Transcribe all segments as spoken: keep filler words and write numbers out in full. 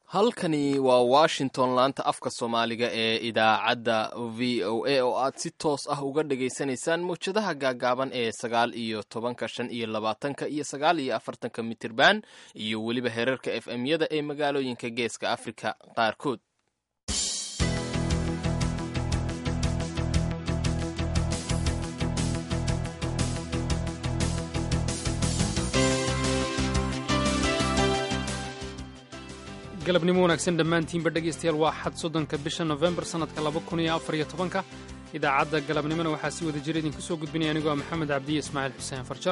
halkani waa washington laanta afka soomaaliga ee idaacadda v o a oo aad si toos ah uga dhagaysanaysaan mawjadaha gaagaaban ee sagaal iyo tobanka shan iyo labaatanka iyo sagaal iyo afartanka mitirban iyo weliba heerarka f m yada ee magaalooyinka geeska afrika qaarkood. galabnimo wanaagsan dhammaantiinba dhegaystayaal waa xad soddonka bisha nofembar sannadka laba kun iyo afar iyo tobanka idaacadda galabnimona waxaa si wada jira idinku soo gudbinaya anigoo ah maxamed cabdiye ismaaciil xuseen farjar.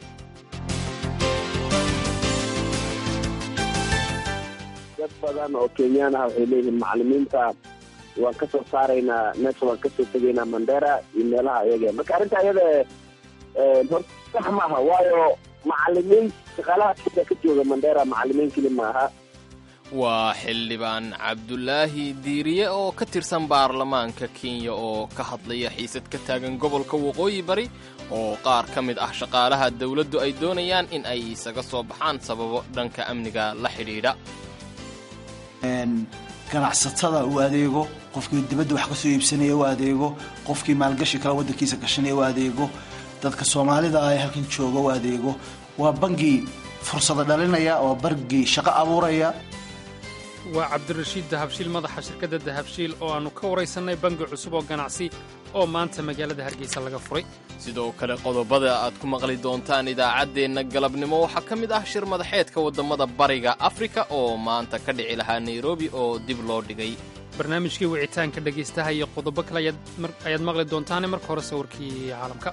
dad badan oo kenyaan ah waxay leeyihiin macallimiinta waan ka soo saaraynaa meesha waan ka soo tegaynaa mandera iyo meelaha ayaga marka arrinta ayada horta sax maaha waayo macallimiin shaqaalaha kenya ka jooga mandera macallimiin keli maaha. waa xildhibaan cabdulaahi diiriye oo ka tirsan baarlamaanka kenya oo ka hadlaya xiisad ka taagan gobolka waqooyi bari oo qaar ka mid ah shaqaalaha dawladdu ay doonayaan in ay isaga soo baxaan sababo dhanka amniga la xidhiidha. ganacsatada u adeego, qofkii dibadda wax ka soo iibsanaya u adeego, qofkii maalgashi kala waddankiisa gashanaya u adeego, dadka soomaalida ah ee halkan jooga u adeego. waa bangi fursado dhalinaya oo bargi shaqo abuuraya. waa cabdirashiid dahabshiil madaxa shirkadda dahabshiil oo aannu ka waraysannay bangi cusub oo ganacsi oo maanta magaalada hargeysa laga furay. sidoo kale qodobada aad ku maqli doontaan idaacaddeenna galabnimo waxaa ka mid ah shir madaxeedka waddamada bariga afrika oo maanta ka dhici lahaa nairobi oo dib loo dhigay. barnaamijkii wicitaanka dhegaystaha iyo qodobo kale ayaad maqli doontaane marka hore sawirkii caalamka.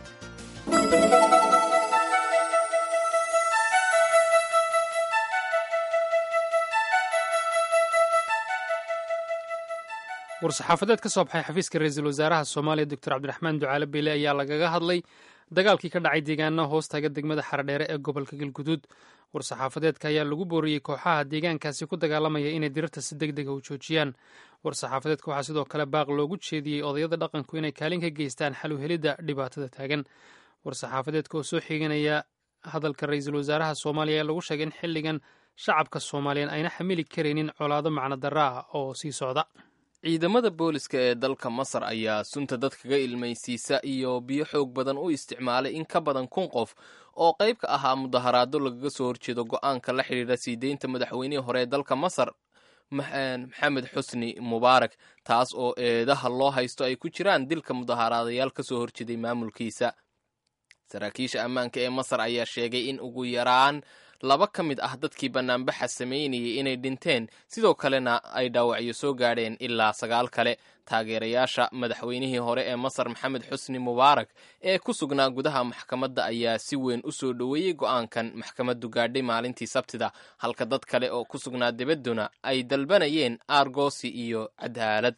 war-saxaafadeed ka soo baxay xafiiska ra-iisul wasaaraha soomaaliya doctor cabdiraxmaan ducaale beyle ayaa lagaga hadlay dagaalkii ka dhacay deegaana hoostaga degmada xaradheere ee gobolka galguduud. war-saxaafadeedka ayaa lagu booriyey kooxaha deegaankaasi ku dagaalamaya inay dirirta si deg dega u joojiyaan. war-saxaafadeedka waxaa sidoo kale baaq loogu jeediyey odayada dhaqanku inay kaalin ka geystaan xal u helidda dhibaatada taagan. war-saxaafadeedka oo soo xiganaya hadalka ra-iisul wasaaraha soomaaliya ayaa lagu sheegay in xilligan shacabka soomaaliyan ayna xamili karaynin colaado macno darra ah oo sii socda. ciidamada booliska ee dalka masar ayaa sunta dadkaga ilmaysiisa iyo biyo xoog badan u isticmaalay in ka badan kun qof oo qayb ka ahaa mudaharaado lagaga soo horjeedo go'aanka la xidhiidha sii deynta madaxweynihii hore ee dalka masar maxamed xusni mubaarak, taas oo eedaha loo haysto ay ku jiraan dilka mudaharaadayaal ka soo horjeeday maamulkiisa. saraakiisha ammaanka ee masar ayaa sheegay in ugu yaraan laba ka mid ah dadkii bannaanbaxa samaynayay inay dhinteen, sidoo kalena ay dhaawacyo soo gaadheen ilaa sagaal kale. taageerayaasha madaxweynihii hore ee masar maxamed xusni mubaarak ee ku sugnaa gudaha maxkamadda ayaa si weyn u soo dhoweeyey go'aankan maxkamaddu gaadhay maalintii sabtida, halka dad kale oo ku sugnaa dibadduna ay dalbanayeen aargoosi iyo cadaalad.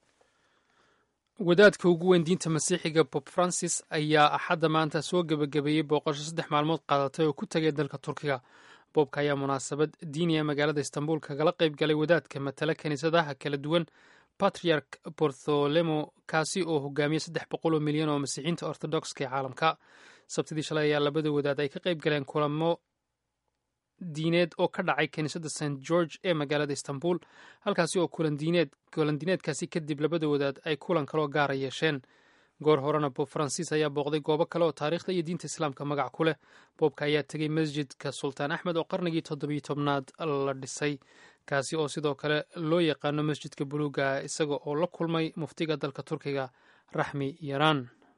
wadaadka ugu weyn diinta masiixiga bob francis ayaa axadda maanta soo gebagabeeyey booqasho saddex maalmood qaadatay oo ku tegay dalka turkiga. boobka ayaa munaasabad diiniya magaalada istanbul kagala qayb galay wadaadka matala kiniisadaha kala duwan batriark bartholemo, kaasi oo hogaamiyey saddex boqol oo milyan oo masiixiinta ortodokska ee caalamka. sabtidii shalay ayaa labada wadaad ay ka qayb galeen kulamo diineed oo ka dhacay kiniisadda st george ee magaalada istanbul, halkaasi oo kulandiineedkaasi kadib labada wadaad ay kulan kaloo gaara yeesheen. goor horena bob francis ayaa booqday goobo kale oo taariikhda iyo diinta islaamka magac ku leh. boobka ayaa tegey masjidka sultaan axmed oo qarnigii toddobiyo tobnaad la dhisay, kaasi oo sidoo kale loo yaqaano masjidka buluuga ah, isaga oo la kulmay muftiga dalka turkiga raxmi yaraan.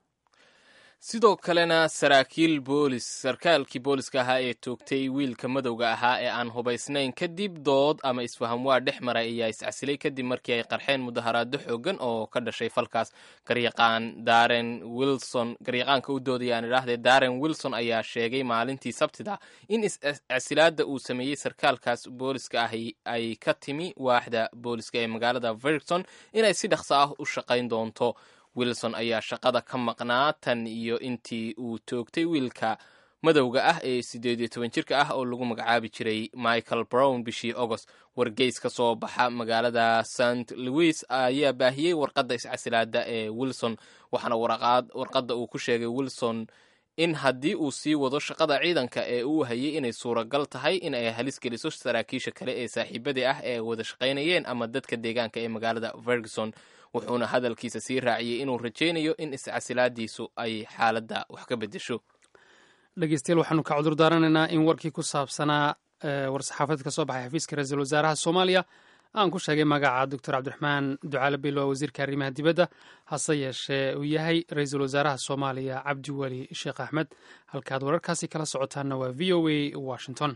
sidoo kalena saraakiil boolis sarkaalkii booliska ahaa ee toogtay wiilka madowga ahaa ee aan hubaysnayn kadib dood ama isfaham waa dhex maray ayaa iscasilay kadib markii ay qarxeen mudaharaado xoogan oo ka dhashay falkaas. garyaqaan daren wilson garyaqaanka u doodaya aan idhaahdee daren wilson ayaa sheegay maalintii sabtida in iscasilaada uu sameeyey sarkaalkaas booliska ahi ay ka timi waaxda booliska ee magaalada ferguson inay si dhaqso ah u shaqayn doonto. wilson ayaa shaqada ka maqnaa tan iyo intii uu toogtay wiilka madowga ah ee siddeed iyo toban jirka ah oo lagu magacaabi jiray michael brown bishii agost. wargeys ka soo baxa magaalada st louis ayaa baahiyey warqadda iscasilaada ee wilson, waxaana warqadda uu ku sheegay wilson in haddii uu sii wado shaqada ciidanka ee uu hayay inay suuragal tahay in ay halis geliso saraakiisha kale ee saaxiibadii ah ee wada shaqaynayeen ama dadka deegaanka ee magaalada Ferguson. wuxuuna hadalkiisa sii raaciyey inuu rajaynayo in iscasilaadiisu ay xaaladda wax ka bedesho. dhegeystayaal waxaanu ka cudur daaranaynaa in warkii ku saabsanaa war-saxaafadeed ka soo baxay xafiiska ra-iisul wasaaraha Soomaaliya aan ku sheegay magaca doctor Cabdiraxmaan Ducaale Bilo wasiirka arrimaha dibadda hase yeeshee uu yahay ra-iisul wasaaraha Soomaaliya Cabdiweli Sheekh Axmed. halkaad wararkaasi kala socotaana waa V O A Washington.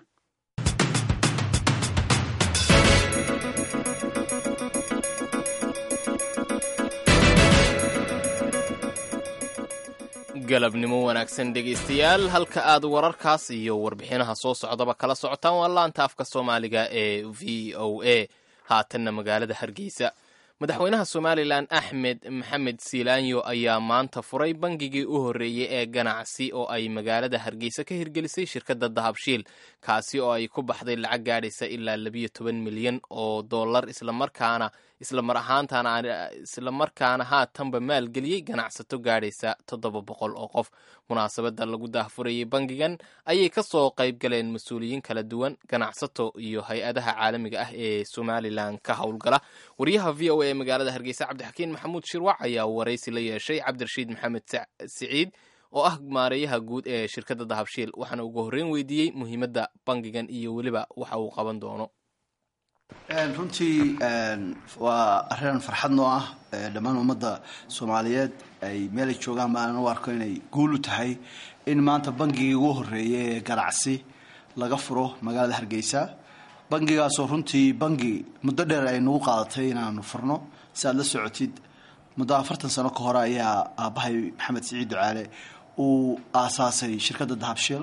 galabnimo wanaagsan dhegaystayaal, halka aad wararkaas iyo warbixinaha soo socdaba kala socotaan waa laanta afka Soomaaliga ee V O A. haatanna magaalada Hargeysa, madaxweynaha Somaliland Axmed Maxamed Siilaanyo ayaa maanta furay bangigii u horeeyay ee ganacsi oo ay magaalada Hargeysa ka hirgelisay shirkadda Dahabshiil, kaasi oo ay ku baxday lacag gaadhaysa ilaa labiyo toban milyan oo dollar, isla markaana isla mar ahaantaana isla markaana haatanba maalgeliyey ganacsato gaadhaysa toddoba boqol oo qof. munaasabadda lagu daahfurayay bangigan ayay ka soo qayb galeen mas-uuliyiin kala duwan, ganacsato iyo hay-adaha caalamiga ah ee Somaliland ka howlgala. wariyaha V O A ee magaalada Hargeysa Cabdixakiin Maxamuud Shirwac ayaa waraysi la yeeshay Cabdirashiid Maxamed Siciid oo ah maareeyaha guud ee shirkadda Dahabshiil, waxaana ugu horreyn weydiiyey muhiimadda bangigan iyo weliba waxa uu qaban doono. runtii waa arrin farxad noo ah dhammaan ummadda Soomaaliyeed ay meel ay joogaan baan u arko inay guul u tahay in maanta bangigii ugu horeeyay ee ganacsi laga furo magaalada Hargeysa. bangigaasoo runtii bangi muddo dheer ay nagu qaadatay inaanu furno. si aad la socotid muddo afartan sano ka hor ayaa aabahay Maxamed Siciid Ducaale uu aasaasay shirkadda Dahabshiil.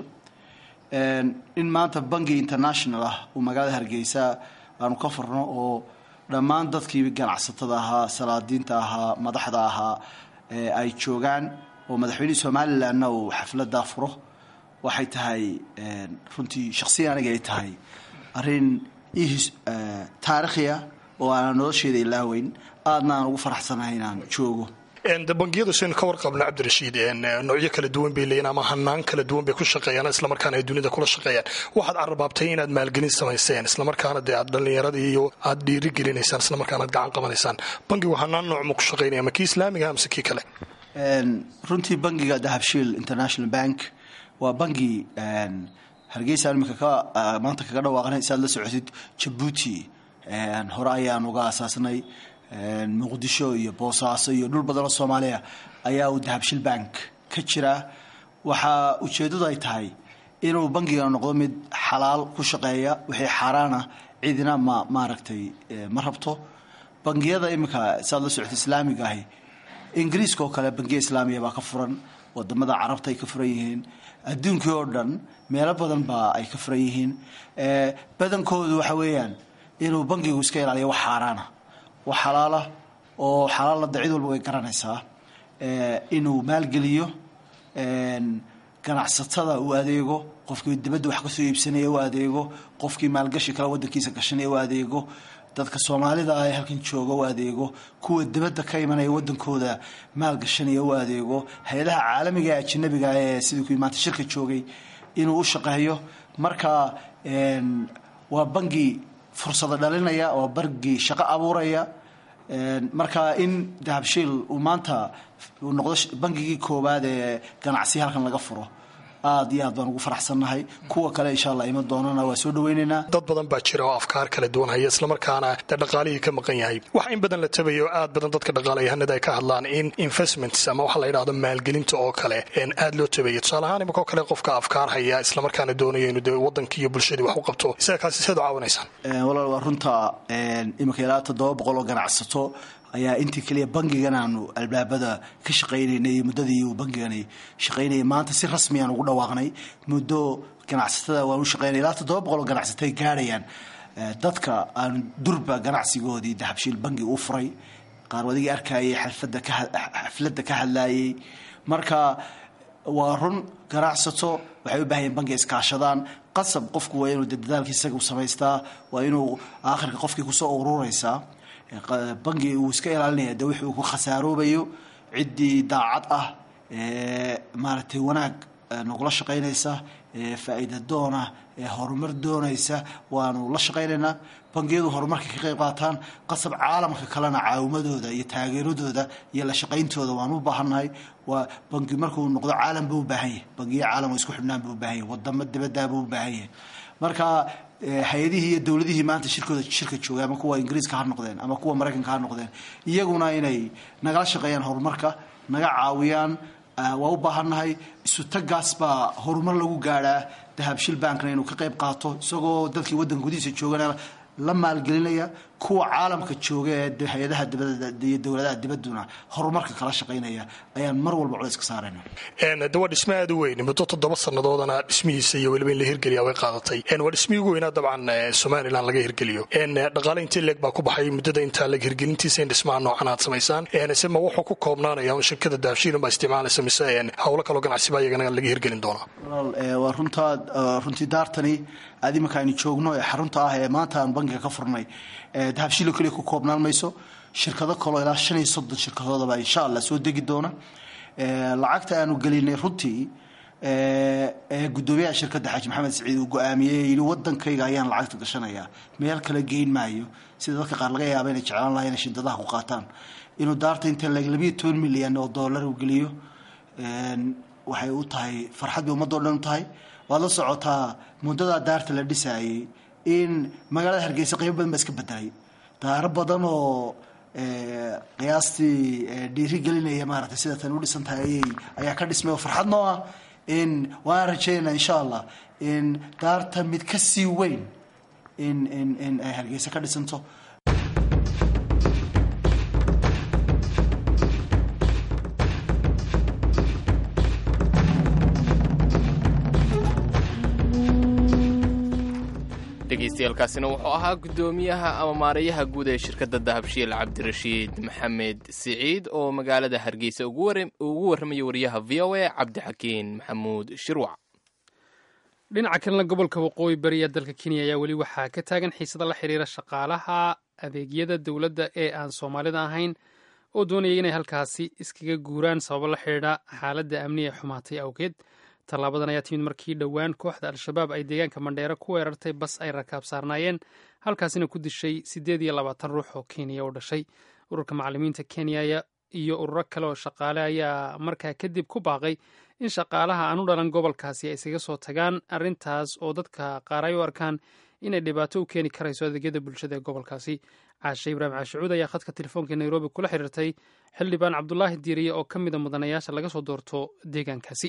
in maanta bangi international ah uu magaalada Hargeysa aanu ka furno oo dhammaan dadkii ganacsatada ahaa, salaadiinta ahaa, madaxda ahaa ay joogaan oo madaxweynaha Somalilandna uu xafladda furo, waxay tahay runtii shakhsiyan aniga ay tahay arrin taariikhi ah oo aan nolosheeda ilaaweyn, aadna aan ugu faraxsanahay inaan joogo. bangiyadu seen ka warqabna Cabdirashiid noocyo kala duwan bay leeyeen ama hanaan kala duwan bay ku shaqeeyaan, isla markaana ay dunida kula shaqeeyaan. waxaad carrabaabtay inaad maalgelin samayseen, isla markaana dee aad dhalinyarada iyo aad dhiiri gelinaysaan, isla markaana aad gacan qabanaysaan. bangigu hanaan nooc ma ku shaqeynaya, ma kii islaamiga amase kii kale? runtii bangiga Dahabshiil International Bank waa bangi Hargeysa imika ka maanta kaga dhawaaqnay. si aad la socotid Djibouti hore ayaan uga aasaasnay, muqdisho iyo boosaaso iyo dhul badan oo Soomaaliya ayaa uu Dahabshiil Bank ka jira. waxa ujeedadu ay tahay inuu bangiga noqdo mid xalaal ku shaqeeya, wixii xaraana cidina ma maaragtay ma rabto. bangiyada imika saad la socotid islaamiga ah Ingiriiska oo kale bangiga islaamiga baa ka furan, wadamada Carabta ay ka furan yihiin, adduunka oo dhan meelo badan baa ay ka furan yihiin. ee badankoodu waxa weeyaan inuu bangigu iska ilaaliyo wax xaraana, wax xalaala oo xalaal cid walba way garanaysaa. ee inuu maalgeliyo ganacsatada uu adeego, qofkii dibadda wax ka soo iibsanaya uu adeego, qofkii maalgashi kala wadankiisa gashanaya uu adeego, dadka Soomaalida ah halkan jooga uu adeego, kuwa dibadda ka imanaya wadankooda maalgashanaya uu adeego, hay'adaha caalamiga ee ajnabiga ee sidoo kale maanta shirka joogay inuu u shaqeeyo. marka waa bangi fursado dhalinaya oo bargi shaqo abuuraya. marka in Dahabshiil uu maanta uu noqdo bangigii koobaad ee ganacsi halkan laga furo, aad iyo aad baan ugu faraxsanahay. kuwa kale insha Allah ima doonana waa soo dhaweynaynaa. dad badan baa jira oo afkaar kala duwan haya, isla markaana dhaqaalihii ka maqan yahay. wax in badan la tabayo aad badan dadka dhaqaalayahanada ay ka hadlaan in investments ama waxa la yiraahdo maalgelinta oo kale in aad loo tabayo. tusaale ahaan imika kale qofka afkaar haya, isla markaana doonayo inuu wadankii iyo bulshadii wax u qabto, isaga kaasi sidoo caawinaysaan. walaal waa runta imika ilaa toddoba boqol oo ganacsato ayaa intii kaliya bangigan aanu albaabada ka shaqeynay muddadii uu bangigani shaqeynay. maanta si rasmi ah ugu dhawaaqnay muddo ganacsatada waan u shaqeynay ilaa toddoba boqol oo ganacsatay gaarayaan. dadka aan durba ganacsigoodii Dahabshiil bangi u furay, qaar wadigi arkayay xafladda ka xafladda ka hadlayay. marka waa run ganacsato waxay u baahan yihiin bangi iskaashadaan. qasab qofku waa inuu dadaalkiisa u samaystaa, waa inuu aakhirka qofkii ku soo ururaysaa. bangi uu iska ilaalinaya dawixii uu ku khasaarobayo ciddii daacad ah ee maaragtay wanaag nagula shaqaynaysa faa'iida doona horumar doonaysa waanu la shaqaynaynaa bangiyadu horumarka ka qayb qaataan qasab caalamka kalena caawimadooda iyo taageeradooda iyo la shaqayntooda waanu u baahannahay waa bangi markuu noqdo caalam buu u baahan yahay bangiyo caalam oo isku xidhnaan buu u baahan yahay wadamo dibaddaa buu u baahan yahay marka hay-adihii iyo dowladihii maanta shirkooda shirka joogay ama kuwa ingiriiska ha noqdeen ama kuwa maraykanka ha noqdeen iyaguna inay nagala shaqeeyaan horumarka naga caawiyaan waa u baahannahay isu tagaas baa horumar lagu gaadhaa dahabshil bankna inuu ka qayb qaato isagoo dadkii waddanka gudihiisa joogana la maalgelinaya kuwa caalamka jooga ee hay-adaha dibadda iyo dowladaha dibadduna horumarka kala shaqaynaya ayaan mar walba culays ka saarayna de waa dhisme aad u weyn muddo toddoba sannadoodana dhismihiisa iyo weliba in la hirgeliya way qaadatay waa dhismihii ugu weynaa dabcan somalilan laga hirgeliyo dhaqaale intii leeg baa ku baxay muddada intaa leg hirgelintiisa in dhismaha noocan aad samaysaan se ma wuxuu ku koobnaanaya un shirkada dahabshiilun baa isticmaalaysa mise howlo kaloo ganacsiba iyagana laga hirgelin doonaa waa runtaa runtii daartani aad imanka aynu joogno ee xarunta ah ee maanta aan bankiga ka furnay dahabshiilo keliya ku koobnaan mayso shirkado kaloo ilaa shan iyo soddon shirkadoodaba insha allah soo degi doona lacagta aanu gelinay runtii gudoomiyaha shirkadda xaaji maxamed saciid uu go-aamiyey yidhi waddankayga ayaan lacagta gashanayaa meel kale geyn maayo sida dadka qaar laga yaaba inay jeclaan lahaa inay shindadaha ku qaataan inuu daarta inta labiyo toban milyan oo dollar uu geliyo waxay u tahay farxad bay ummadoo dhan u tahay waad la socotaa muddadaa daarta la dhisaayey in magaalada hargeysa qaybo badan baa iska bedelay daaro badan oo qiyaastii dhiiri gelinaya maaragtay sida tan u dhisan tahay ayaa ka dhismay oo farxad noo ah in waan rajaynaa insha allah in daarta mid ka sii weyn in in in ay hargeysa ka dhisanto dhegeystayaaalkaasina wuxuu ahaa guddoomiyaha ama maareeyaha guud ee shirkadda dahabshiil cabdirashiid maxamed siciid oo magaalada hargeysa ugu warramaya wariyaha v o a cabdixakiin maxamuud shirwac dhinaca kalena gobolka waqooyi bari ee dalka kenya ayaa weli waxaa ka taagan xiisada la xiriira shaqaalaha adeegyada dowladda ee aan soomaalida ahayn oo doonayay inay halkaasi iskaga guuraan sababo la xidhiidha xaaladda amni ee xumaatay awgeed tallaabadan ayaa timid markii dhowaan kooxda al-shabaab ay deegaanka mandheero ku weerartay bas ay rakaab saarnaayeen halkaasina ku dishay siddeed iyo labaatan ruux oo kenya u dhashay ururka macallimiinta kenya iyo ururo kale oo shaqaale ayaa markaa kadib ku baaqay in shaqaalaha aan u dhalan gobolkaasi ay isaga soo tagaan arrintaas oo dadka qaar ay u arkaan inay dhibaato u keeni karayso adeegyada bulshada ee gobolkaasi caashe ibraahim caashicuud ayaa khadka telefoonka nairobi kula xiriirtay xildhibaan cabdulaahi diiriye oo ka mida mudanayaasha laga soo doorto deegaankaasi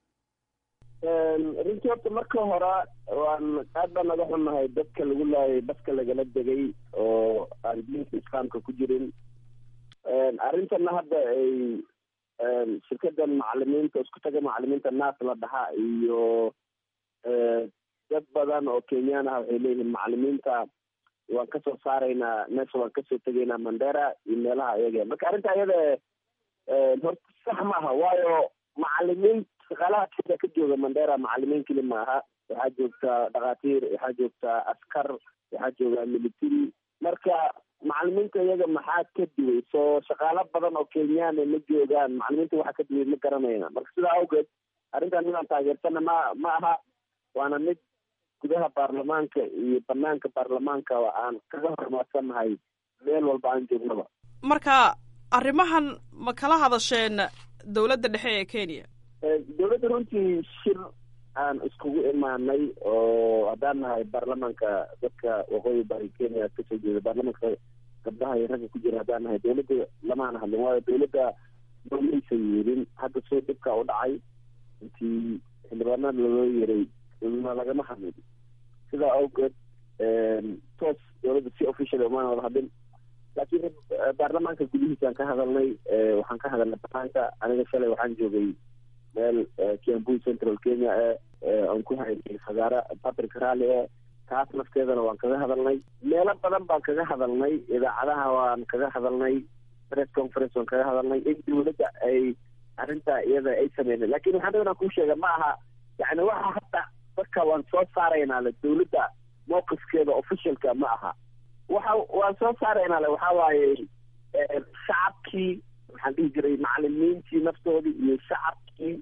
runtii horta marka hore waan aad baan naga xunnahay dadka lagu laayay baska lagala degay oo aan diinka islaamka ku jirin arrintana hadda ay shirkadan macalimiinta isku taga macalimiinta naas la dhaha iyo dad badan oo kenyaan ah waxay leeyihiin macalimiinta waan kasoo saaraynaa meesha waan kasoo tegaynaa mandera iyo meelaha ayaga marka arrinta ayada horta sax maaha waayo macalimiin shaqaalaha kenya ka jooga mandera macalimiin keli maaha waxaa joogtaa dhakhaatiir waxaa joogtaa askar waxaa joogaa military marka macalimiinta iyaga maxaa ka duway soo shaqaalo badan oo kenyaana ma joogaan macalimiinta waxaa ka duway ma garanayna marka sidaa awgeed arrintan midaan taageersana ma ma aha waana mid gudaha baarlamaanka iyo banaanka baarlamaanka aan kaga hormarsanahay meel walba aan joognaba marka arrimahan ma kala hadasheen dowladda dhexe ee kenya dowladda runtii shir aan iskugu imaanay oo haddaan nahay baarlamaanka dadka waqooyi bari kenya kasoo jeeda baarlamaanka gabdhaha iyo ragga ku jira haddaan nahay dowladda lamaana hadlin waayo dowladda dowlaysa yeelin hadda soo dhibka u dhacay intii xildhibaanada loo yeray ma lagama hadlin sidaa awgeed toos dowladda si official umaan wada hadlin laakiin baarlamaanka gudihiisaan ka hadalnay waxaan ka hadalnay banaanka aniga shalay waxaan joogay meel kiambu central kenya ee aan ku haynay fagaara patrick rally e taas nafteedana waan kaga hadalnay meelo badan baan kaga hadalnay idaacadaha waan kaga hadalnay press conference waan kaga hadalnay in dowladda ay arrintaa iyada ay sameynay lakin waxaan rabaa inaan kuu sheega ma aha yani waxa hadda dadka waan soo saaraynaa le dowladda mowqifkeeda officialka ma aha waxa waan soo saaraynaa le waxaa waaye shacabkii waxaan dhihi jiray macalimiintii naftoodii iyo shacabkii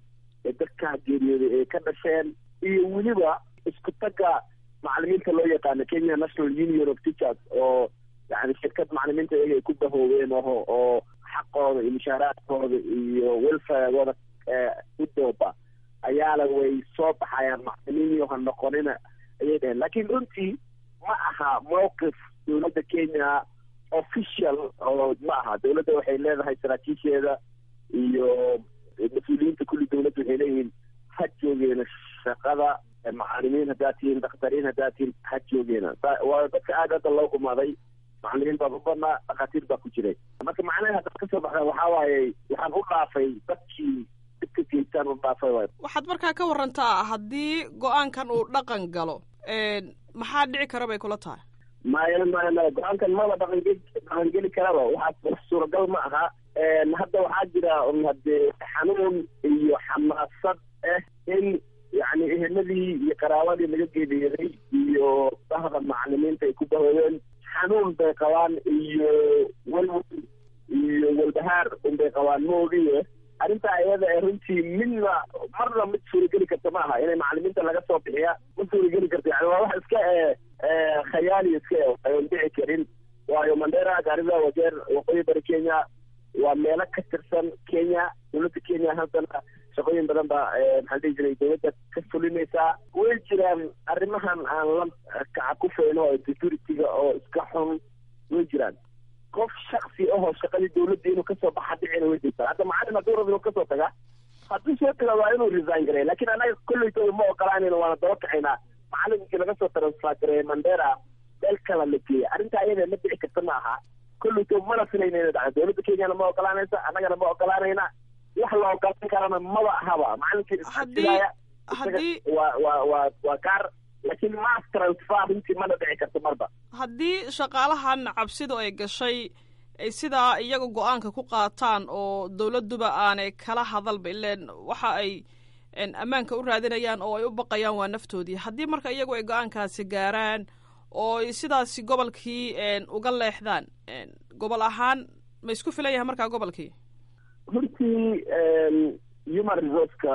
ee dadkaa geeriyooday ay ka dhasheen iyo weliba isku tagga macalimiinta loo yaqaano Kenya National Union of Teachers oo yani shirkad macalimiinta iyaga ay ku bahoobeen oo oo xaqooda iyo mushaaraadkooda iyo welfaregooda u dooba ayaa la way soo baxayaan macalimiin iyo han noqonina ayay dhaheen laakiin runtii ma aha mowqif dowladda Kenya official oo ma aha dowladda waxay leedahay saraakiisheeda iyo mas-uuliyiinta kulli dowladda waxay leeyihiin ha joogeena shaqada macalimiin haddaa tihiin dakhtariin haddaa tihiin ha joogeena waa dadka aad hadda loo gumaaday macalimiin baa u badnaa dhakhaatiir baa ku jiray marka macnaha hadda kasoo baxda waxaa waaye waxaan u dhaafay dadkii dadka geystaan u dhaafay waay waxaad markaa ka warantaa haddii go-aankan uu dhaqan galo maxaa dhici kara bay kula tahay maya maya maya go-aankan maba dhaqangeli dhaqangeli karaba waxaa suuragal ma aha hadda waxaa jira hadee xanuun iyo xamaasad ah in yani eheladii iyo qaraabadii laga geeriyoday iyo bahda macalimiinta ay ku bahoobeen xanuun bay qabaan iyo walwal iyo walbahaar unbay qabaan maogiye arrintaa iyada ee runtii midna marna mid suurageli karta ma aha inay macalimiinta laga soo bixiya ma suurageli karta yani waa wax iska e khayaali iska ayon dhici karin waayo Mandera Garissa Wajeer waqooyi bari Kenya waa meelo ka tirsan Kenya dowladda Kenya haddana shaqooyin badan baa maxaa dhihi jiray dowladda ka fulinaysaa way jiraan arrimahan aan la kaca ku feyno oo security-ga oo iska xun way jiraan qof shaksi ahoo shaqadii dowladda inuu kasoo baxa dhicina way jirtaa hadda macalin hadduu rabo inuu kasoo taga hadduu soo taga waa inuu resign gareeya laakiin anaga kolleytooda ma ogolaanayno waana daba kacaynaa macalinkii laga soo transfer gareeya Mandera meel kala la geeya arrintaa iyada ma dhici karta ma aha kolleytoo mana filayna inay dhacdo dowladda Kenyana ma ogolaanaysa annagana ma ogolaanayna wax la ogolaan karana maba ahaba macalinkii isxasilaaya haddii waa waa waa waa kaar laakiin mass transfer runtii mana dhici karta marba haddii shaqaalahan cabsidu ay gashay ay sidaa iyaga go-aanka ku qaataan oo dowladduba aanay kala hadalba ileen waxa ay ammaanka u raadinayaan oo ay u baqayaan waa naftoodii haddii marka iyagu ay go-aankaasi gaaraan oo sidaasi gobolkii uga leexdaan gobol ahaan ma isku filan yahay markaa gobolkii runtii human resourceka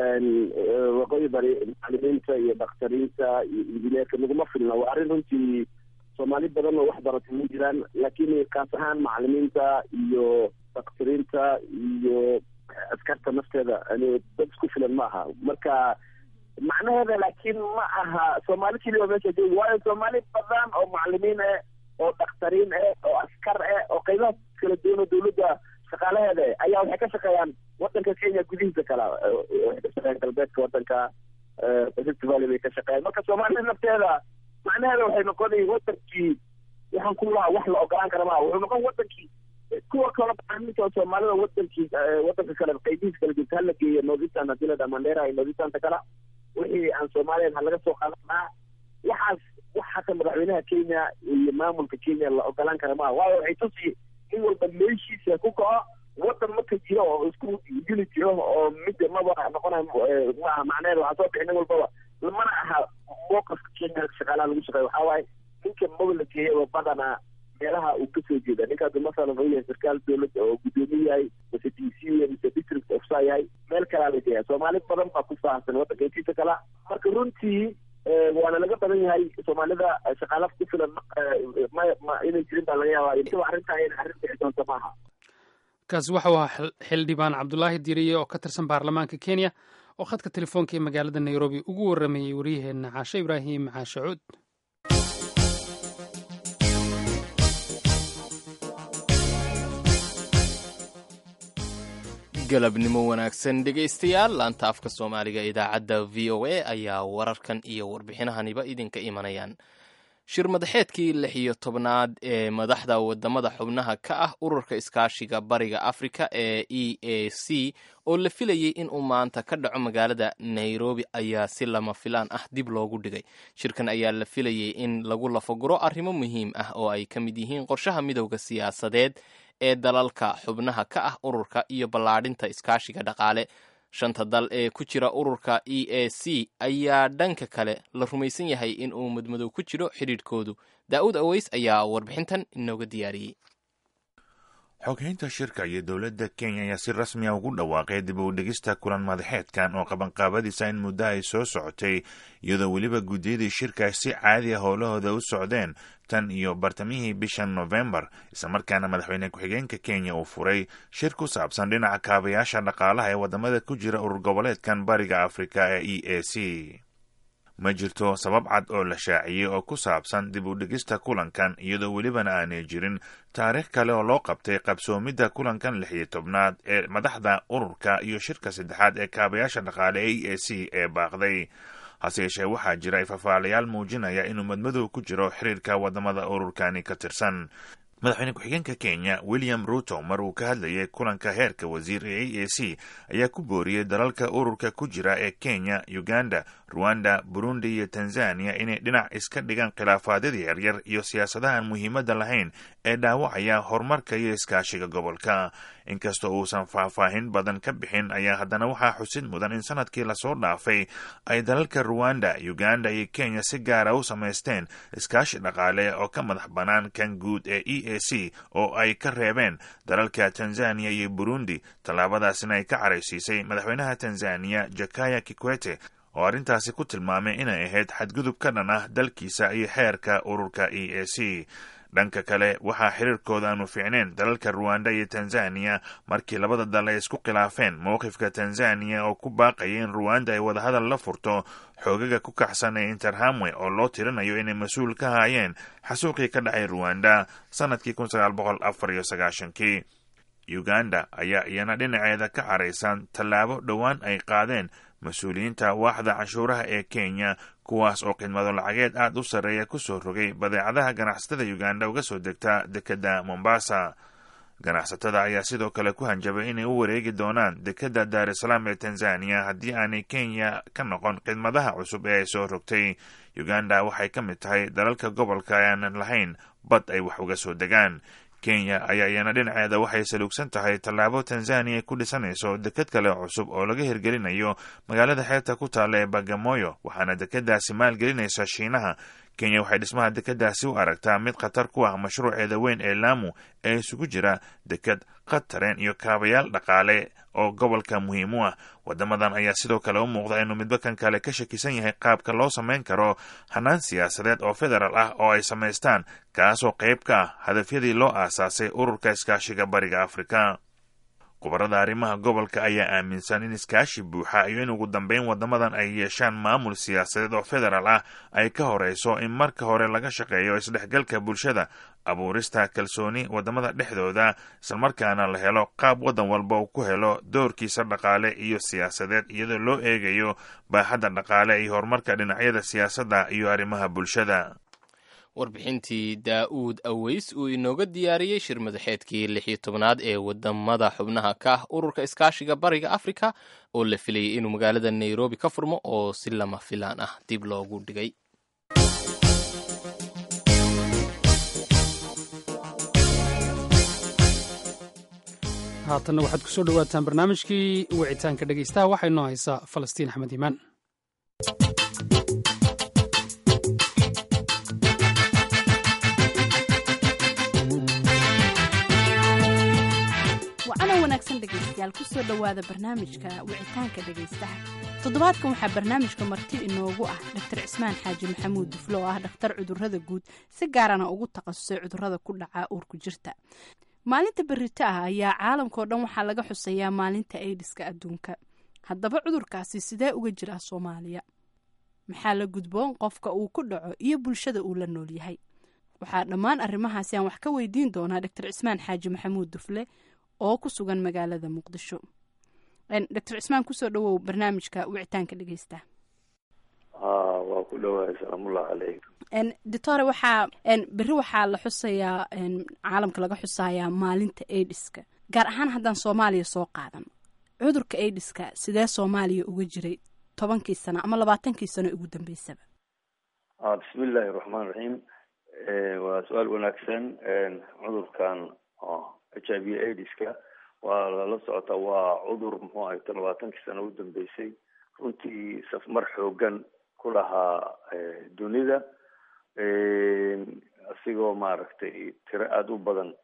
waqooyi bari macalimiinta iyo dakhtariinta iyo injineerka naguma filna waa arrin runtii soomaali badan oo wax baratay ma jiraan laakiin kaas ahaan macalimiinta iyo dakhtariinta iyo askarta nafteeda dad isku filan ma aha marka macnaheeda laakiin ma aha soomaali keliya meesha joogi waayo soomaali badan oo macalimiin ah oo dakhtariin ah oo askar ah oo qaybaha kala duwan oo dowladda shaqaalaheeda ayaa waxay ka shaqeeyaan wadanka Kenya gudihiisa kala waxay ka shaqeeyaan galbeedka wadanka Rift Valley bay ka shaqeeyaan marka Soomaaliya nafteeda macnaheeda waxay noqonayaan wadankii waxaan ku lahaa wax la ogolaan kara ma wuxuu noqon wadankii kuwa kala baxaynta Soomaalida wadankii wadanka kale qaybihiisa kala jirta la geeyo Northeastern hadii Mandera iyo Northeastern kala wixii aan Soomaaliya laga soo qaadanaa waxaas waxa ka madaxweynaha Kenya iyo maamulka Kenya la ogolaan kara ma waayo waxay tusi in walba meeshiisa ku kaco wadan marka jiro oo isku geli jiro oo mid maba noqonayo ma macnaheedu waxaa soo bixin walbaba lamana aha mowqifka Kenya shaqaalaha lagu shaqeeyo waxaa waaye ninka maba la geeyo badana meelaha uu kasoo jeeda ninkaas masalan uu yahay sarkaal dowladda oo gudoomiye yahay mise D C mise district officer yahay meel kalaa la geeya Soomaali badan baa ku faahsan wadanka intiisa kala marka runtii waana laga badan yahay Soomaalida shaqaalaha ku filan ma ma inay jirin baa laga yaabaa inta arrinta ay arrinta doonta maaha kaasi waxa uu ahaa xildhibaan Cabdullaahi Diiriye oo ka tirsan baarlamaanka Kenya oo khadka telefoonka ee magaalada Nairobi ugu waramayay wariyaheena Caashe Ibraahim Caashe Cuud galabnimo wanaagsan dhegaystayaal laanta afka Soomaaliga idaacadda V O A ayaa wararkan iyo warbixinahaniba idinka imanayaan shir madaxeedkii lix iyo tobnaad ee madaxda wadamada xubnaha ka ah ururka iskaashiga bariga Afrika ee E A C oo la filayay in uu maanta ka dhaco magaalada Nairobi ayaa si lama filaan ah dib loogu dhigay shirkan ayaa la filayay in lagu lafaguro arrimo muhiim ah oo ay ka mid yihiin qorshaha midowga siyaasadeed ee dalalka xubnaha ka ah ururka iyo ballaadhinta iskaashiga dhaqaale shanta dal ee ku jira ururka E A C ayaa dhanka kale la rumaysan yahay in uu madmadow ku jiro xidhiidhkoodu daa'uud aweys ayaa warbixintan inooga diyaariyey xoghaynta shirka iyo dowladda Kenya ayaa si rasmi ah ugu dhawaaqay dib u dhigista kulan madaxeedkan oo qabanqaabadiisa in muddo ay soo socotay iyadoo weliba guddiyadii shirka si caadi ah howlahooda u socdeen tan iyo bartamihii bishan November islamarkaana madaxweyne ku-xigeenka Kenya uu furay shir ku saabsan dhinaca kaabayaasha dhaqaalaha ee wadamada ku jira urur goboleedkan bariga Afrika ee E A C. ma jirto sabab cad oo la shaaciyey oo ku saabsan dib u dhigista kulankan iyadoo welibana aanay jirin taariikh kale oo loo qabtay qabsoomidda kulankan lix iyo tobnaad ee madaxda ururka iyo shirka saddexaad ee kaabayaasha dhaqaale ee E A C ee baaqday. hase yeeshee waxaa jira ifafaalayaal muujinaya inuu madmadow ku jiro xiriirka wadamada ururkani ka tirsan. madaxweyne ku-xigeenka Kenya William Ruto mar uu ka hadlayay kulanka heerka wasiir ee E A C ayaa ku booriyey dalalka ururka ku jira ee Kenya, Uganda, Rwanda, Burundi iyo Tanzania inay dhinac iska dhigaan khilaafaadyada yaryar iyo siyaasadahan muhiimadda lahayn ee dhaawacaya horumarka iyo iskaashiga gobolka. inkastoo uusan faahfaahin badan ka bixin ayaa haddana waxaa xusid mudan in sanadkii lasoo dhaafay ay dalalka Rwanda, Uganda iyo Kenya si gaara u samaysteen iskaashi dhaqaale oo ka madax bannaan kan guud ee E A C oo ay ka reebeen dalalka Tanzania iyo Burundi. tallaabadaasina ay ka caraysiisay madaxweynaha Tanzania Jakaya Kikwete oo arrintaasi ku tilmaamay inay ahayd xadgudub ka dhan ah dalkiisa iyo xeerka ururka E A C. dhanka kale waxaa xiriirkooda aanu fiicneen dalalka Rwanda iyo Tanzania markii labada dal ay isku khilaafeen mowqifka Tanzania oo ku baaqaya in Rwanda ay wadahadal la furto xoogaga ku kacsan ee Interahamwe oo loo tirinayo inay mas-uul ka haayeen xasuuqii ka dhacay Rwanda sanadkii kun sagaal boqol afar iyo sagaashankii. Uganda ayaa iyana dhinaceeda ka caraysan tallaabo dhowaan ay qaadeen mas-uuliyiinta waaxda canshuuraha ee Kenya kuwaas oo khidmado lacageed aad u sarreeya ku soo rogay badeecadaha ganacsatada Uganda uga soo degta dekedda Mombasa. ganacsatada ayaa sidoo kale ku hanjabay inay u wareegi doonaan dekedda Dar es Salaam ee Tanzania haddii aanay Kenya ka noqon khidmadaha cusub ee ay soo rogtay. Uganda waxay ka mid tahay dalalka gobolka aanan lahayn bad ay wax uga soo degaan. Kenya ayaa iyana dhinaceeda waxay saluugsan tahay tallaabo Tanzania ku dhisanayso deked kale cusub oo laga hirgelinayo magaalada xeebta ku taalla ee Bagamoyo waxaana dekeddaasi maalgelinaysa Shiinaha. Kenya waxay dhismaha dekeddaasi u aragtaa mid khatar ku ah mashruuceeda weyn ee Lamu ee isugu jira deked, qatareen iyo kaabayaal dhaqaale oo gobolka muhiim u ah. wadamadan ayaa sidoo kale u muuqda inuu midba kan kale ka shakisan yahay qaabka loo samayn karo hanaan siyaasadeed oo federaal ah oo ay samaystaan kaasoo qayb ka ah hadafyadii loo aasaasay ururka iskaashiga bariga Afrika. khubarada arrimaha gobolka ayaa aaminsan in iskaashi buuxa iyo in ugu dambeyn wadamadan ay yeeshaan maamul siyaasadeed oo federaal ah ay ka horeyso in marka hore laga shaqeeyo isdhexgalka bulshada, abuurista kalsooni wadamada dhexdooda, islamarkaana la helo qaab wadan walba uu ku helo doorkiisa dhaqaale iyo siyaasadeed iyadoo loo eegayo baaxadda dhaqaale iyo horumarka dhinacyada siyaasadda iyo arrimaha bulshada. warbixintii daa'uud aweys uu inooga diyaariyey shir madaxeedkii lix iyo tobnaad ee wadamada xubnaha ka ah ururka iskaashiga bariga Afrika oo la filayay inuu magaalada Nairobi ka furmo oo si lama filaan ah dib loogu dhigay. haatanna waxaad ku soo dhawaataan barnaamijkii wicitaanka dhegaystaha waxay noo haysaa Falastiin Axmed Iimaan. dhegeystayaal kusoo dhawaada barnaamijka wicitaanka dhegeystaha. toddobaadkan waxaa barnaamijka marti inoogu ah Doctor Cismaan Xaaji Maxamuud Duflo oo ah dhakhtar cudurrada guud si gaarana ugu takhasusay cudurrada ku dhaca uurku jirta. maalinta berrito ah ayaa caalamka oo dhan waxaa laga xuseeyaa maalinta AIDS-ka adduunka. haddaba cudurkaasi sidee uga jiraa Soomaaliya? maxaa la gudboon qofka uu ku dhaco iyo bulshada uu la nool yahay? waxaa dhammaan arrimahaasi aan wax ka weydiin doonaa Doctor Cismaan Xaaji Maxamuud Dufle oo ku sugan magaalada Muqdisho. Doctor Cismaan kusoo dhawow barnaamijka wicitaanka dhegeysta. ah waa ku dhawahay salaamullahi calaykum. en doctor waxa en berri waxaa la xusayaa en caalamka laga xusayaa maalinta AIDS-ka gaar ahaan haddaan Soomaaliya soo qaadan. cudurka AIDS-ka sidee Soomaaliya uga jiray tobankii sano ama labaatankii sano ugu dambeysaba? ah bismillaahi raxmaani raxiim. ee waa su'aal wanaagsan. een cudurkan H I V AIDS-ka waa lala socota waa cudur muxuu ahay labaatankii sano u dambeysay runtii safmar xoogan ku lahaa dunida asigoo maaragtay tiro aada u badan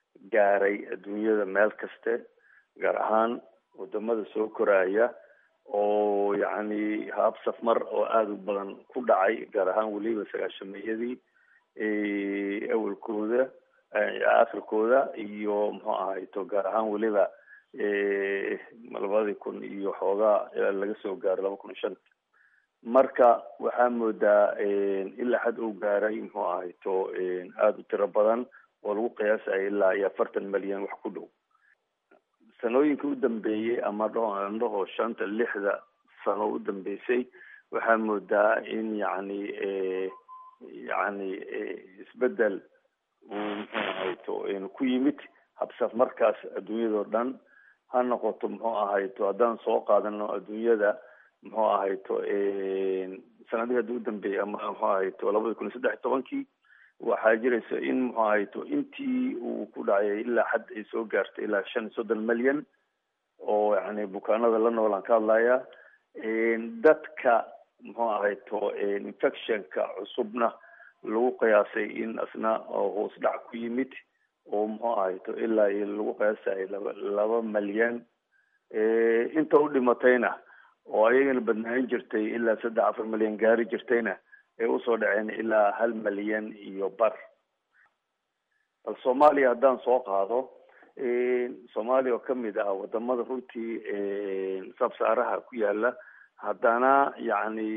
gaaray adduunyada meel kaste gaar ahaan wadamada soo koraya oo yacni haab safmar oo aada u badan ku dhacay gaar ahaan weliba sagaashameeyadii awalkooda aakhirkooda iyo muxuu ahayto gaar ahaan weliba labadii kun iyo xoogaa laga soo gaaro laba kun iyo shanta marka waxaa moodaa ilaa xad uu gaaray muxuu ahayto aada u tiro badan oo lagu qiyaasaya ilaa iyo afartan malyan wax ku dhow sanooyinka u dambeeyey ama dhaho shanta lixda sano u dambeysay waxaa moodaa in yacni yacni isbedel uu muxuu ahayto ku yimid habsaf markaas adduunyadao dhan ha noqoto muxuu ahayto haddaan soo qaadano adduunyada muxuu ahayto sanadihii hadii u dambeeyey ama muxuu ahayto labada kun iyo saddex iyo tobankii waxaa jiraysa in muxuu ahayto intii uu ku dhacay ilaa xad ay soo gaartay ilaa shan iyo soddon malyan oo yani bukaanada la noolaan ka hadlaya dadka muxuu ahayto infectionka cusubna lagu qiyaasay in asna hoos dhac ku yimid oo muxuu ahayto ilaa iyo lagu qiyaasay laba laba malyan inta u dhimatayna oo ayagana badnaan jirtay ilaa saddex afar malyan gaari jirtayna ay usoo dhaceen ilaa hal malyan iyo bar bal soomaaliya haddaan soo qaado soomaaliya oo kamid ah wadamada runtii sabsaaraha ku yaala haddana yacni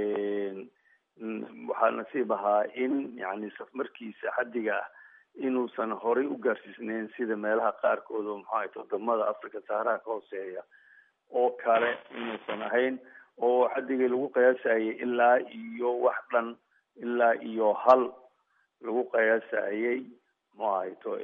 waxaa nasiib ahaa in yani safmarkiisa xaddiga ah inuusan horay u gaarsiisneyn sida meelaha qaarkood oo maxaa ahayt wadamada africa saaraha ka hooseeya oo kale inuusan ahayn oo xaddigii lagu qiyaasayay ilaa iyo wax dhan ilaa iyo hal lagu qiyaasayay ma ahayto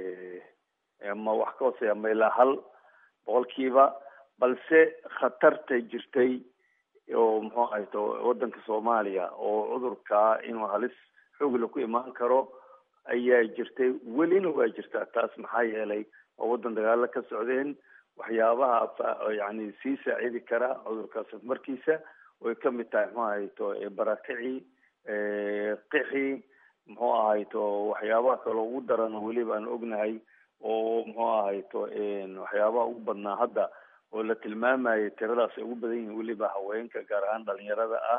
ama wax ka hooseeya ama ilaa hal boqolkiiba balse khatarta jirtay oo muxuu ahayto wadanka soomaaliya oo cudurkaa inuu halis xoogla ku imaan karo ayaa jirtay welina waa jirtaa taas maxaa yeelay oo wadan dagaalo ka socdeen waxyaabaha yani sii saacidi kara cudurkaas markiisa way kamid tahay muxuu ahayto barakici qixi muxuu ahayto waxyaabaha kaloo ugu daran weliba aan ognahay oo muxuu ahayto waxyaabaha ugu badnaa hadda oo la tilmaamayay tiradaas ay ugu badan yihiin weliba haweenka gaar ahaan dhalinyarada ah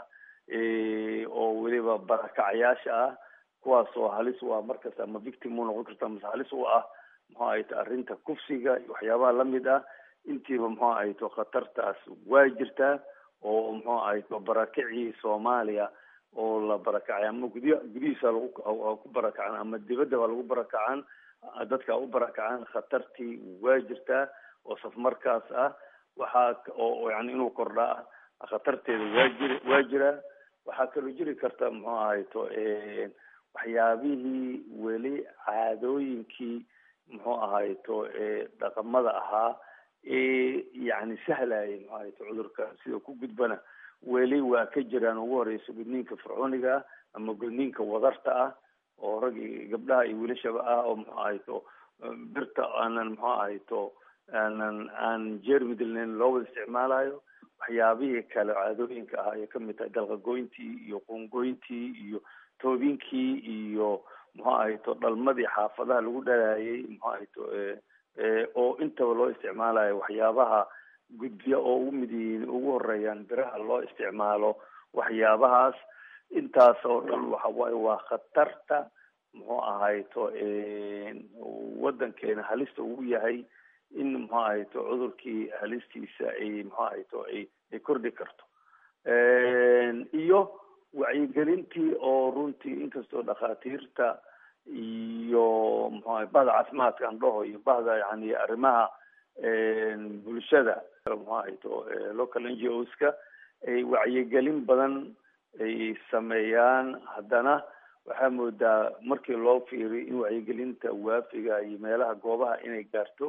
oo weliba barakacayaasha ah kuwaas oo halis u ah markasta ama victim u noqon karta mase halis u ah muxuu ahayto arrinta kufsiga iyo waxyaabaha lamid ah intiiba muxuu ahayto khatartaas waa jirtaa oo muxuu ahayto barakicii soomaaliya oo la barakacay ama gudiya gudihiisa lagu ku barakacan ama dibadda waa lagu barakacan dadka u barakacaan khatartii waa jirtaa oo safmarkaas ah waxaa oo yani inuu kordhaa khatarteeda waa jiri waa jira waxaa kaloo jiri karta muxuu ahayto waxyaabihii weli caadooyinkii muxuu ahayto dhaqamada ahaa ee yani sahlayay muxuu ahayto cudurka sida ku gudbana weli waa ka jiraan ugu horeysa gudniinka fircooniga ama gudniinka wadarta ah oo rag iyo gabdhaha iyo wilashaba ah oo muxuu ahayto birta aanan muxuu ahayto aanan aan jeermi dilnayn loo wada isticmaalayo waxyaabihii kale caadooyinka ah ay kamid tahay dalqagoyntii iyo qungoyntii iyo toobinkii iyo muxuu ahayto dhalmadii xaafadaha lagu dhalaayay muxuu ahayto oo intaba loo isticmaalayo waxyaabaha gudbiya oo ugu mid yihiin ugu horeeyaan biraha loo isticmaalo waxyaabahaas intaas oo dhan waxa waaye waa khatarta muxuu ahayto wadankeena halista ugu yahay in muxuu ahayto cudurkii halistiisa ay muxuu ahayto ay ay kordhi karto iyo wacyigelintii oo runtii inkastoo dhakhaatiirta iyo muxuu ahay bahda caafimaadka aan dhaho iyo bahda yani arrimaha bulshada muxuu ahayto local n g o ska ay wacyigelin badan ay sameeyaan haddana waxaa moodaa markii loo fiiriy in wacyigelinta waafiga iyo meelaha goobaha inay gaarto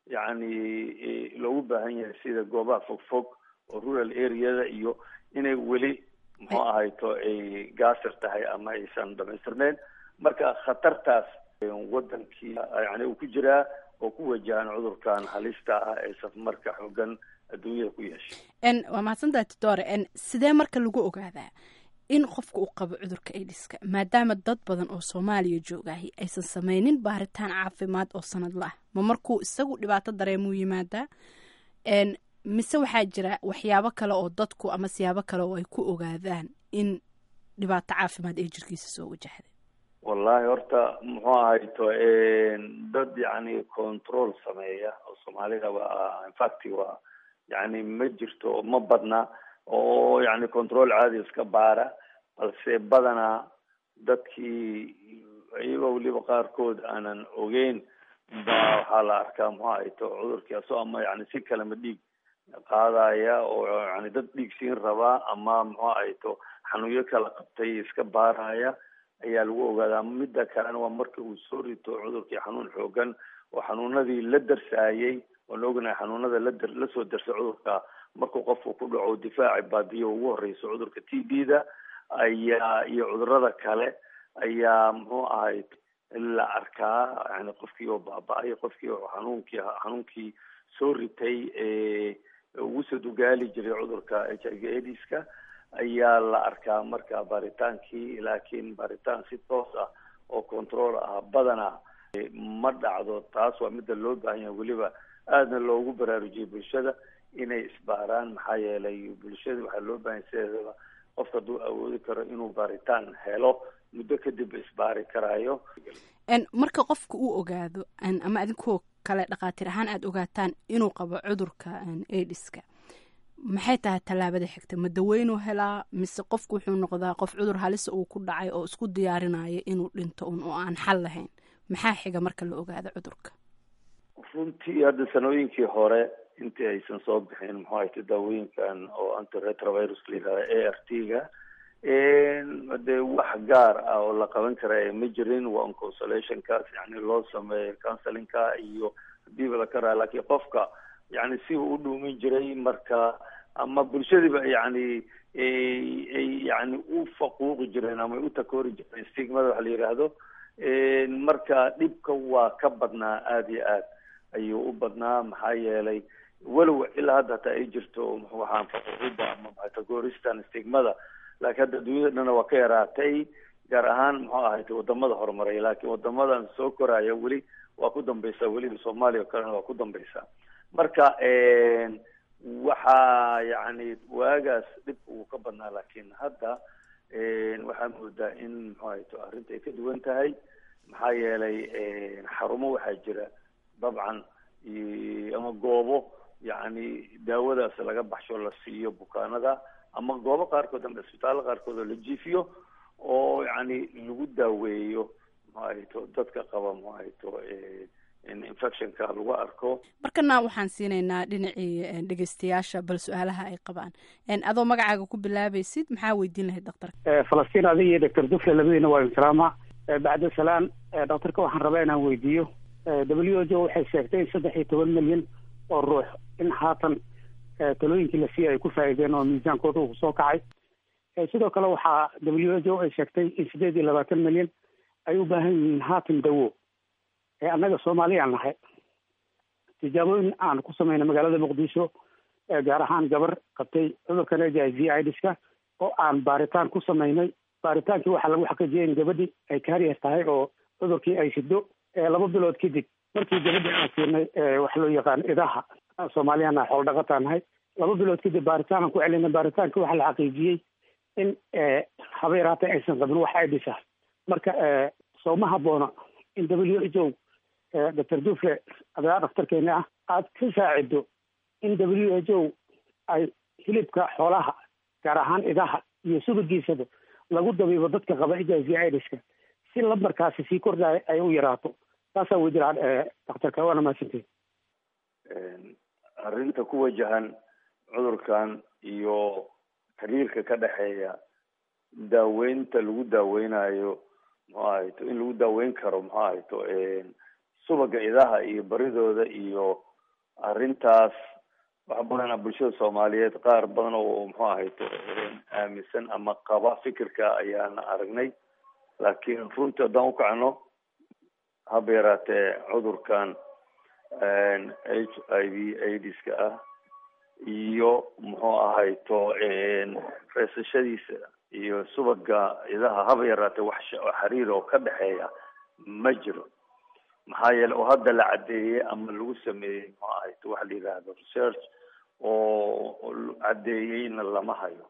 yani loogu baahan yahay sida goobaha fogfog oo rural areada iyo inay weli muxuu ahayto ay gaasir tahay ama aysan dhamaystirneyn marka khatartaas wadankii yani uu ku jiraa oo ku wajahan cudurkan halista ah ee safmarka xoogan adduunyada ku yeeshay waa mahadsantahay titore sidee marka lagu ogaadaa in qofka uu qabo cudurka aidiska maadaama dad badan oo soomaaliya joogahay aysan sameynin baaritaan caafimaad oo sanadla ah ma markuu isagu dhibaato dareemuu yimaadaa mise waxaa jira waxyaabo kale oo dadku ama siyaabo kale oo ay ku ogaadaan in dhibaato caafimaad ee jirkiisa soo wajahday wallahi horta muxuu ahayto dad yani control sameeya oo soomaalida waa infact waa yani ma jirto ma badna oo yani control caadi iska baara balse badanaa dadkii iyagoo weliba qaarkood aanan ogeyn baa waxaa la arkaa muxuu ahayto cudurkii asoo ama yani si kalema dhiig qaadaya oo yani dad dhiig siin rabaa ama muxuu ahayto xanuunyo kala qabtay iska baaraya ayaa lagu ogaadaa. midda kalena waa marka uu soo rito cudurkii xanuun xoogan oo xanuunadii la darsaayay oo la ognahay xanuunada la dar lasoo darsa cudurka markuu qofku ku dhaco difaaci baadiyo ugu horeyso cudurka t b da ayaa iyo cudurada kale ayaa muxuu ahay la arkaa yani qofkii oo baaba-ay qofkii oo xanuunkii xanuunkii soo ritay ee ugu soo dugaali jiray cudurka h i v aidiska ayaa la arkaa marka baaritaankii laakiin baaritaan si toos ah oo control ah badana ma dhacdo. taas waa midda loo baahan yahay weliba aadna loogu baraarujiyay bulshada inay isbaaraan maxaa yeelay bulshada waxaa loo baahan sideedaba qofka hadduu awoodi karo inuu baaritaan helo muddo kadib isbaari karaayo. marka qofka uu ogaado ama adinkoo kale dhaqaatiir ahaan aada ogaataan inuu qabo cudurka aidiska maxay tahay tallaabada xigta ma daweynuu helaa mise qofku wuxuu noqdaa qof cudur halisa uu ku dhacay oo isku diyaarinayo inuu dhinto un oo aan xal lahayn maxaa xiga marka la ogaado cudurka? runtii hadda sanooyinkii hore intii aysan soo bixin muxuu ahayta daawooyinkan oo antiretrovirus la yihahda a r t ga dee wax gaar ah oo la qaban kara ma jirin waa un consolationkaas yani loo sameeyo counselinka iyo hadiiba la karaa laakiin qofka yani si uu u dhuumin jiray marka ama bulshadiiba yani ay yani u faquuqi jireen ama u takoori jireen stigmada waxa la yidhaahdo. marka dhibka waa ka badnaa aada iyo aad ayuu u badnaa maxaa yeelay walow ilaa hadda hataa ay jirto waxaan faquuqida ama takooristan stigmada laakiin hadda dunyada dhana waa ka yaraatay gaar ahaan muxuu ahayd wadamada horumaray laakiin wadamadan soo koraya weli waa ku dambeysaa weliba soomaaliya o kalena waa ku dambeysaa. marka waxaa yani waagaas dhib uu ka badnaa laakiin hadda waxaa moodaa in muxuu ahayto arrinta ay ka duwan tahay maxaa yeelay xarumo waxaa jira dabcan ama goobo yani daawadaas laga baxsho la siiyo bukaanada ama goobo qaarkood ama isbitaallo qaarkood oo la jiifiyo oo yani lagu daaweeyo muxuu ahayto dadka qaba muxuu ahayto in infectionka lagu arko. markana waxaan siinaynaa dhinacii dhegeystayaasha bal su-aalaha ay qabaan adoo magacaaga ku bilaabaysid maxaa weydiin lahayd daktarka? falastiin adiga iyo doctor dufle labadiina waa insalaama. bacda salaan daktarka waxaan rabaa inaan weydiiyo w h o waxay sheegtay in saddex iyo toban milyan oo ruux in haatan talooyinkii la siiya ay ku faa'iideen oo miisaankooda uu soo kacay. sidoo kale waxaa w h o ay sheegtay in sideed iyo labaatan milyan ay u baahan yihiin haatan dawo. annaga soomaaliyaan nahay tijaabooyin aan ku sameynay magaalada muqdisho gaar ahaan gabar qabtay cudurkan h i v aidiska oo aan baaritaan ku sameynay. baaritaankii waxaa lagu xaqiijiyay in gabadhii ay kaariyer tahay oo cudurkii ay sido laba bilood kadib markii gabadhii aan siinay waxa loo yaqaan idaha soomaaliyana xoolo dhaqataa nahay laba bilood kadib baaritaan aan ku celinay baaritaankii waxaa la xaqiijiyey in habeer haatan aysan qabin wax aidis ah. marka sooma haboona in w h o doctor dufle adaa dhaktarkeena ah aada ka saacido in w h o ay hilibka xoolaha gaar ahaan idaha iyo subagiisaba lagu dabiibo dadka qaba h i v aidiska si lambarkaasi sii kordhaya ay u yaraato. taasaa weydilaan daktarka waana mahadsanteed. arrinta ku wajahan cudurkan iyo xiriirka ka dhexeeya daaweynta lagu daaweynayo muxuu ahayto in lagu daaweyn karo muxuu ahayto subaga idaha iyo baridooda iyo arrintaas wax badanaa bulshada soomaaliyeed qaar badan oo muxuu ahayto aaminsan ama qaba fikirka ayaana aragnay laakiin runtii haddaan ukacno haba yaraatee cudurkan h i v aidiska ah iyo muxuu ahayto reesashadiisa iyo subaga idaha haba yaraatee wax xiriir oo ka dhexeeya ma jiro. maxaa yeele oo hadda la cadeeyey ama lagu sameeyey muxuu ahayd waxa la yidhaahdo research oo cadeeyeyna lama hayo.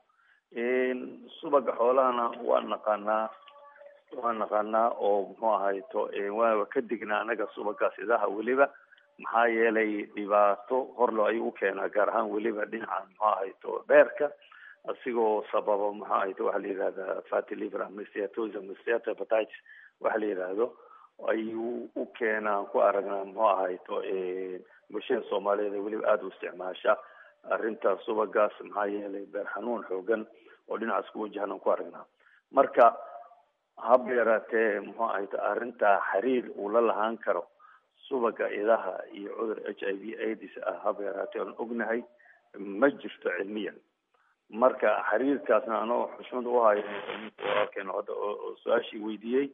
subaga xoolahana waa naqaanaa waa naqaanaa oo muxuu ahayto waa ka dignaa anaga subagaas idaha weliba maxaa yeelay dhibaato horlo ayuu u keenaa gaar ahaan weliba dhinaca muxuu ahayto beerka asigoo sababa muxuu ahayto waxa la yidhahdaa fatty liver ama steatosis ama steatohepatitis waxa la yidhaahdo ayuu u keenaa ku aragnaa muxuu ahayto bulshada soomaaliyeed weliba aada u isticmaasha arrinta subagaas maxaa yeelay beer xanuun xoogan oo dhinacaas ku wajahan ku aragnaa. marka haba yaraatee muxuu ahayto arrinta xiriir uu la lahaan karo subaga idaha iyo cudur h i v aids ah haba yaraatee aan ognahay ma jirto cilmiyan. marka xiriirkaasna anoo xushmad u hayo walaalkeen hadda oo su-aashii weydiiyey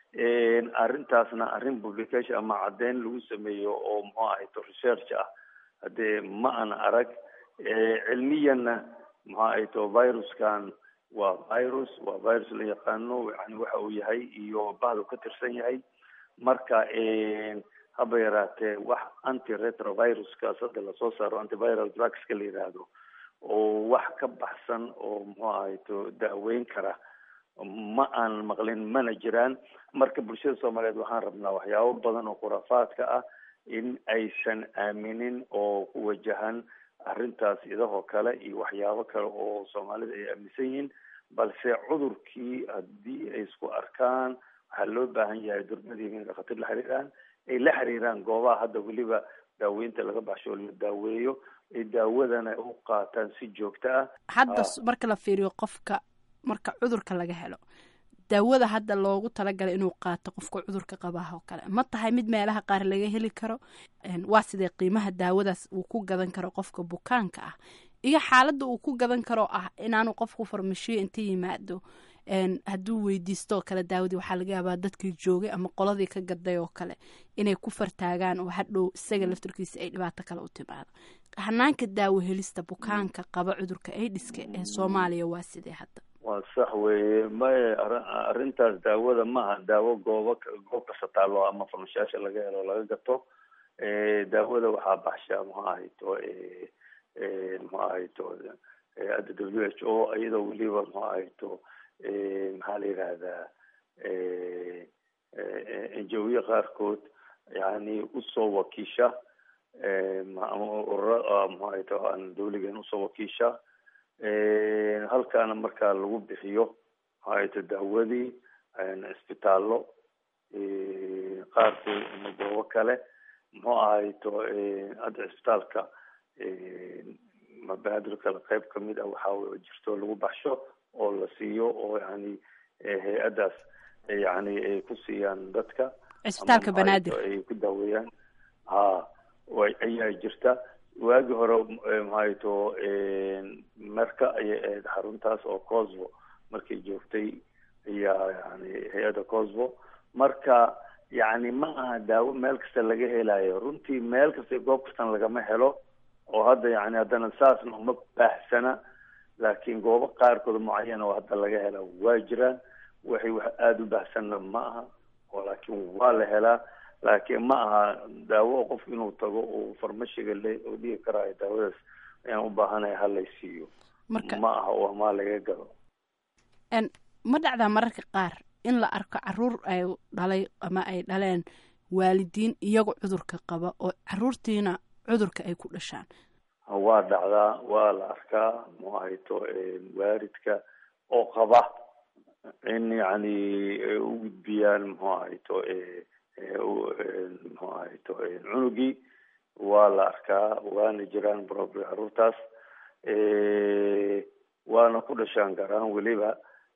arrintaasna arrin publication ama caddeyn lagu sameeyo oo muxuu ahayto research ah haddee ma ana arag. cilmiyanna muxuu ahayto viruskan waa virus waa virus la yaqaano yani waxa uu yahay iyo bahdu ka tirsan yahay. marka haba yaraatee wax antiretroviruskaas hadda lasoo saaro antiviral drugska la yidhaahdo oo wax ka baxsan oo muxuu ahayto daaweyn kara ma aan maqlin mana jiraan. marka bulshada soomaaliyeed waxaan rabnaa waxyaabo badan oo khuraafaadka ah in aysan aaminin oo ku wajahan arrintaas idahoo kale iyo waxyaabo kale oo soomaalida ay aaminsan yihiin, balse cudurkii haddii ay isku arkaan waxaa loo baahan yahay durbadii in dhakhaatiir la xiriiraan ay la xiriiraan goobaha hadda weliba daaweynta laga baxsho la daaweeyo ay daawadana u qaataan si joogto ah. hadda marka la fiiriyo qofka marka cudurka laga helo daawada hadda loogu talagalay inuu qaato qofka cudurka qabaha oo kale ma tahay mid meelaha qaar laga heli karo? waa sidee qiimaha daawadaas uu ku gadan karo qofka bukaanka ah iyo xaaladda uu ku gadan karo ah inaanu qofku farmashiyo inta yimaado hadduu weydiisto oo kale daawadii waxaa laga yaabaa dadkii joogay ama qoladii ka gaday oo kale inay ku fartaagaan oo hadhow isaga laftarkiisa ay dhibaato kale u timaado. hanaanka daawo helista bukaanka qaba cudurka aidiska ee soomaaliya waa sidee hadda? waa sax weeye may arrintaas daawada maaha daawo goobo goob kasta taalo ama farmashiyaasha laga helo laga gato. daawada waxaa baxshaa muxuu ahayto muxuu ahayto hadda w h o iyadoo weliba muxuu ahayto maxaa la yidhaahdaa enjawiye qaarkood yani usoo wakiisha ama urura muxuu ahayto aan dawligan usoo wakiisha halkaana markaa lagu bixiyo muxuu ahayto daawadii isbitaallo qaarkood ama goobo kale muxuu ahayto hadda isbitaalka mabaadir kale qayb kamid ah waxaa jirto lagu baxsho oo la siiyo oo yani hay-adaas yani ay ku siiyaan dadka isbitaalka banaadir ay ku daaweeyaan. ha ayaa jirta waagi hore mahayto marka ayay ahayd xaruntaas oo cosvo markay joogtay ayaa yani hay-adda cosvo. marka yani ma aha daawo meel kasta laga helayo runtii meel kasta goob kastan lagama helo oo hadda yani haddana saasna uma baahsana laakiin goobo qaarkood mucayana oo hadda laga hela waa jiraan. waxay wax aada u baahsanna ma aha oo laakiin waa la helaa laakiin ma aha daawo qof inuu tago oo farmashiga le oo dhigi karaayo daawadaas ayaan u baahanaya halaysiiyo ma aha oo maa laga gado. ma dhacdaa mararka qaar in la arko caruur ay dhalay ama ay dhaleen waalidiin iyago cudurka qaba oo caruurtiina cudurka ay ku dhashaan? waa dhacdaa waa la arkaa muxuu ahayto waalidka oo qaba in yani u gudbiyaan muxuu ahayto muxuu ahayto cunugii waa la arkaa waana jiraan probably caruurtaas waana ku dhashaan gaar ahaan weliba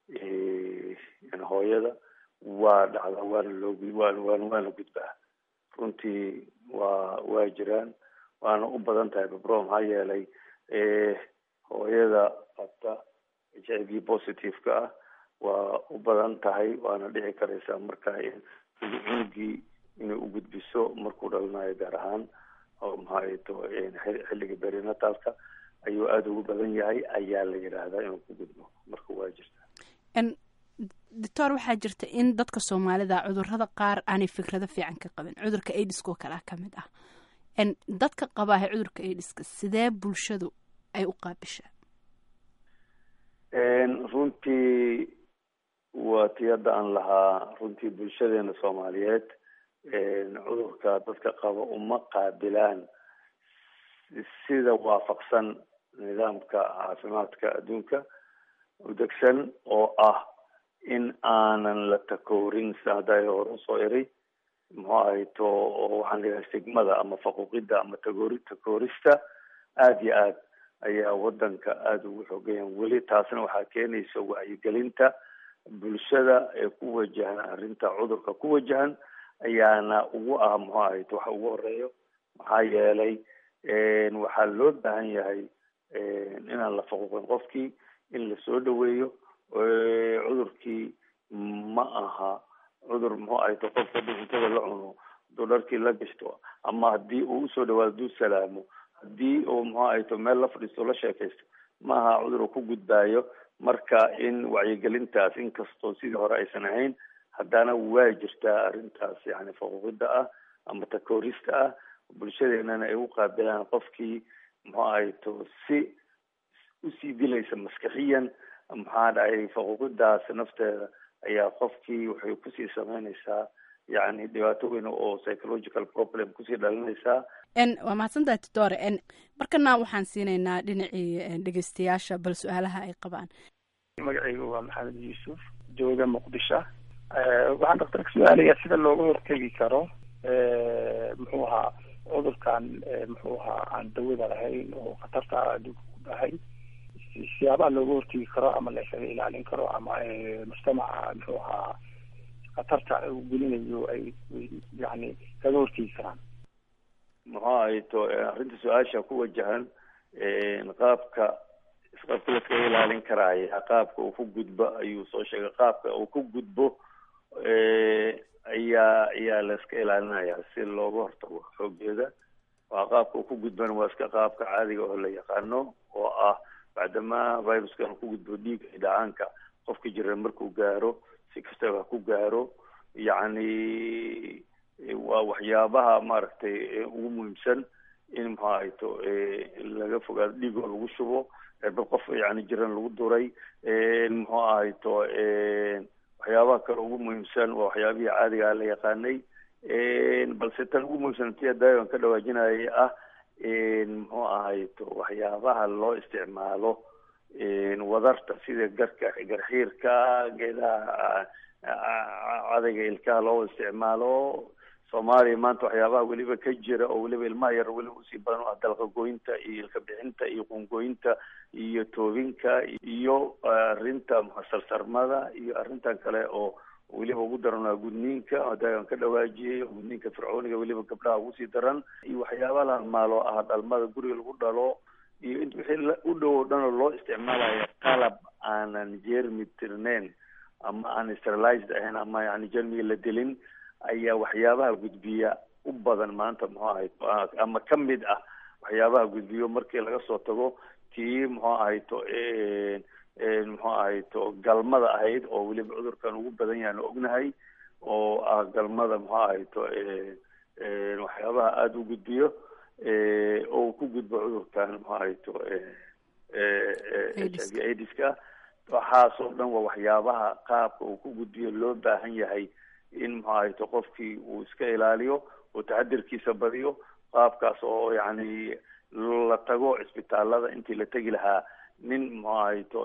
hooyada waa dhacdaa waana loo waan waan waana gudbaa runtii waa waa jiraan waana u badan tahay babro maxaa yeelay hooyada qabta h i v positive-ka ah waa u badan tahay waana dhici karaysaa markaa cunugii inay u gudbiso markuu dhalanayo gaar ahaan oo maxaato xilliga berinatalka ayuu aada ugu badan yahay ayaa la yidhaahdaa inuu ku gudbo marka waa jirta. doctor waxaa jirta in dadka soomaalida cudurrada qaar aanay fikrado fiican ka qabin. cudurka aidiskoo kalea ka mid ah. dadka qabaaha cudurka aidiska sidee bulshadu ay u qaabishaa? runtii waa tiyada aan lahaa runtii bulshadeena soomaaliyeed cudurka dadka qaba uma qaabilaan sida waafaqsan nidaamka caafimaadka adduunka udegsan oo ah in aanan la takoorin sida hadda hore usoo eray muxuu ahayto waxaan leeyahay stigmada ama faquuqida ama tagoori takoorista aada iyo aad ayaa wadanka aada ugu xoogayan weli taasna waxaa keenaysa wacyigelinta bulshada ee ku wajahan arrinta cudurka ku wajahan ayaana ugu ah muxuu ahayto waxa ugu horeeyo maxaa yeelay waxaa loo baahan yahay inaan la faquuqin qofkii in lasoo dhaweeyo cudurkii ma aha cudur muxuu ahayto qofka haddii cuntada la cuno haduu dharkii la gashto ama haddii uu usoo dhawaado haduu salaamo haddii uu muxuu ahayto meel la fadhiisto la sheekaysto ma aha cudur uu ku gudbaayo. marka in wacyigelintaas inkastoo sidii hore aysan ahayn haddana waa jirtaa arrintaas yani faquuqida ah ama takoorista ah bulshadeenana ay u qaabilaan qofkii muxuu ahayto si usii dilaysa maskaxiyan maxaa dhacay faquuqidaas nafteeda ayaa qofkii waxay kusii sameynaysaa yani dhibaato weyn oo psychological problem kusii dhalinaysaa. waa mahadsantahay doctor. markana waxaan siinaynaa dhinacii dhegeystayaasha bal su-aalaha ay qabaan. magacaygu waa maxamed yuusuf jooga muqdisho. waxaan daktarka su-aalayaa sida looga hortegi karo muxuu ahaa cudurkan muxuu ahaa aan dawada lahayn oo khatarta adduunka ku dhahay siyaabaha looga hortegi karo ama la isaga ilaalin karo ama mujtamaca muxuu ahaa khatarta uu gelinayo ay yani kaga hortegi karaan. muxuu ahayto arrinta su-aasha ku wajahan qaabka qaabka laskaga ilaalin karaya qaabka uu ku gudbo ayuu soo sheegay. qaabka uu ku gudbo ayaa ayaa la iska ilaalinaya si looga hortago xoogeeda. waa qaabka uu ku gudbana waa iska qaabka caadiga oo la yaqaano oo ah bacdama viruskan ku gudbo dhiiga dhacaanka qofka jira markuu gaaro si kastaba ku gaaro yani waa waxyaabaha maaragtay ugu muhiimsan in muxuu ahayto laga fogaado dhiigoo lagu shubo ba qof yani jiran lagu duray muxuu ahayto waxyaabaha kale ugu muhiimsan waa waxyaabihii caadiga la yaqaanay balse tan ugu muhiimsan tia daawan ka dhawaajinayay ah muxuu ahayto waxyaabaha loo isticmaalo wadarta sida garka garxiirka geedaha cadayga ilkaha loo isticmaalo. soomaaliya maanta waxyaabaha weliba ka jira oo weliba ilmaha yar weliba usii badan ah dalqa goynta iyo ilka bixinta iyo qungoynta iyo toobinka iyo arrinta sarsarmada iyo arrintan kale oo weliba ugu daran gudniinka hadaan ka dhawaajiyay gudniinka fircooniga weliba gabdhaha ugu sii daran iyo waxyaabaha la maalo ah dhalmada guriga lagu dhalo iyo inta wixii u dhow dhan loo isticmaalayo qalab aanan jeermi tirnayn ama aan sterilized ahayn ama yani jermiga la dilin ayaa waxyaabaha gudbiya u badan maanta muxuu ahayto ama kamid ah waxyaabaha gudbiyo markii laga soo tago tii muxuu ahayto muxuu ahayto galmada ahayd oo weliba cudurkan ugu badan yahan ognahay oo ah galmada muxuu ahayto waxyaabaha aada u gudbiyo oo ku gudbo cudurkan muxuu ahayto h i v aidiska. waxaasoo dhan waa waxyaabaha qaabka uu ku gudbiyo loo baahan yahay in muxuu ahayto qofkii uu iska ilaaliyo oo taxadirkiisa badiyo. qaabkaas oo yani la tago cisbitaalada intii la tegi lahaa nin muxuu ahayto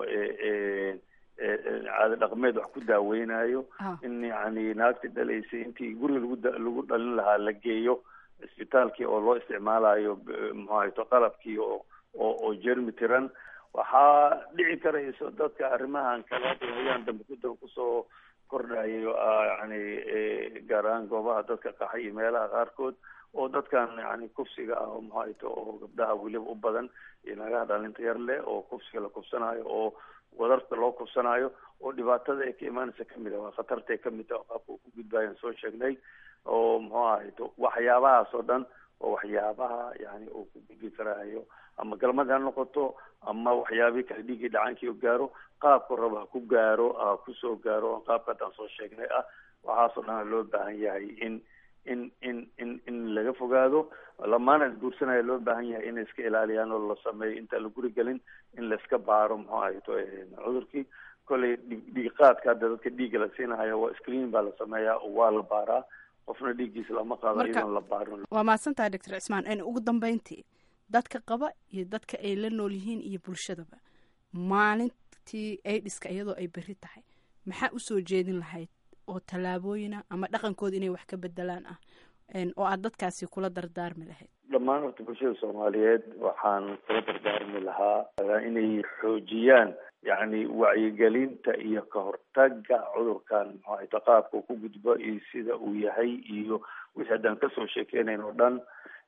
caado dhaqmeed wax ku daaweynayo in yani naagti dhalaysay intii guriga lagu lagu dhalin lahaa la geeyo cisbitaalkii oo loo isticmaalayo muxuu ahayto qalabkii oo oo oo jermi tiran. waxaa dhici karayso dadka arrimahan kale ayaan dambe ku kusoo kordhayo yani gaar ahaan goobaha dadka qaxay iyo meelaha qaarkood oo dadkan yani kufsiga ah oo muxuu ahayto oo gabdhaha weliba u badan iyo nagaha dhalinta yar leh oo kufsiga la kufsanayo oo wadarta loo kufsanayo oo dhibaatada ay ka imaanaysa kamid ah waa khatarta ay kamid ah qaabka uu ku gudbayan soo sheegnay oo muxuu ahayto waxyaabahaas oo dhan oo waxyaabaha yani uu ku gudbi karaayo ama galmad ha noqoto ama waxyaabii kale dhiiggii dhacaankii gaaro qaabku raba ha ku gaaro ha kusoo gaaro qaabka haddaan soo sheegnay ah waxaasoo dhan loo baahan yahay in in in in in laga fogaado lamaana guursanaya loo baahan yahay inay iska ilaaliyaan oo la sameeyo intaan la guri gelin in laiska baaro muxuu ahayto cudurkii kolley dhiiqaadka hadda dadka dhiigga la siinahayo waa screen baa la sameeyaa oo waa la baaraa qofna dhiiggiisa lama qaado iyadoon la baarin. waa mahadsantahay doctor cismaan. ugu dambeyntii dadka qaba iyo dadka ay la nool yihiin iyo bulshadaba maalintii aidiska iyadoo ay berri tahay maxaa usoo jeedin lahayd oo tallaabooyina ama dhaqankooda inay wax ka bedelaan ah oo aad dadkaasi kula dardaarmi lahayd? dhammaan horta bulshada soomaaliyeed waxaan kula dardaarmi lahaa inay xoojiyaan yani wacyigelinta iyo kahortaga cudurkan maxaa qaabka ku gudbo iyo sida uu yahay iyo wixii haddaan kasoo sheekeynayn oo dhan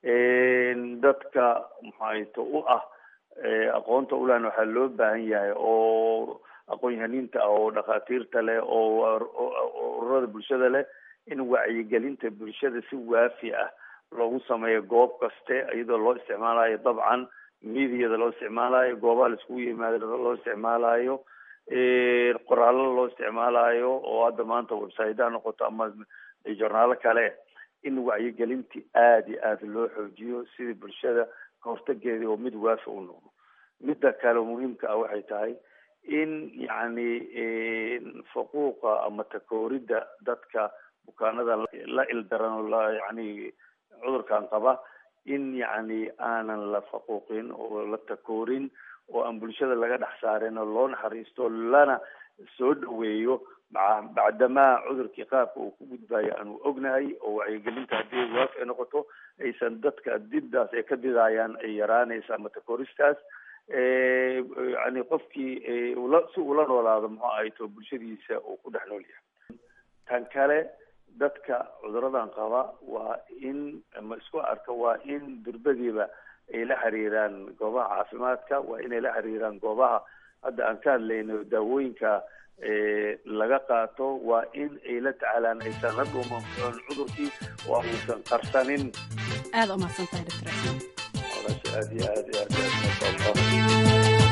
dadka maxaato u ah aqoonta ulan waxaa loo baahan yahay oo aqoon-yahaniinta ah oo dhakhaatiirta leh oo ururada bulshada leh in wacyigelinta bulshada si waafi ah loogu sameeyo goob kaste iyadoo loo isticmaalayo dabcan mediada loo isticmaalayo goobaha laiskugu yimaado loo isticmaalayo qoraalada loo isticmaalayo oo hadda maanta website ha noqoto ama journaalo kale in wacyigelintii aada iyo aada loo xoojiyo sidii bulshada kahortageedii oo mid waafi u noqdo. midda kale muhiimka ah waxay tahay in yani faquuqa ama takooridda dadka bukaanada la ildaran oo la yani cudurkan qaba in yani aanan la faquuqin oo la takoorin oo aan bulshada laga dhex saarin oo loo naxariisto lana soo dhaweeyo bacdamaa cudurkii qaabka uu ku gudbayo aanu ognahay oo wacyigelinta haddii waaf ay noqoto aysan dadka dibdaas ay ka didaayaan ay yaraanaysa ama takooristaas yani qofkii si ula noolaado muxuu ahayto bulshadiisa uu ku dhex nool yahay. tan kale dadka cuduradan qaba waa in ama isku arka waa in durbadiiba ay la xiriiraan goobaha caafimaadka, waa inay la xiriiraan goobaha hadda aan ka hadlayno daawooyinka laga qaato, waa in ay la tacaalaan aysan la dhuuman cudurkii oo aysan qarsanin. aada umahadsantahay doctor aad iyo aad iyo aad masha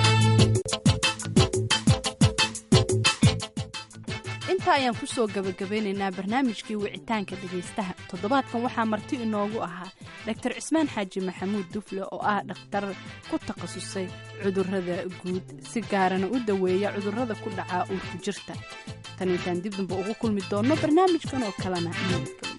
inta ayaan kusoo gabagabeynaynaa barnaamijkii wicitaanka dhegaystaha. toddobaadkan waxaa marti inoogu ahaa doctor cismaan xaaji maxamuud dufle oo ah dhakhtar ku takhasusay cudurrada guud, si gaarana u daweeya cudurrada ku dhacaa uurku jirta. tan intaan dib damba ugu kulmi doonno barnaamijkan oo kalena nabadgelyo.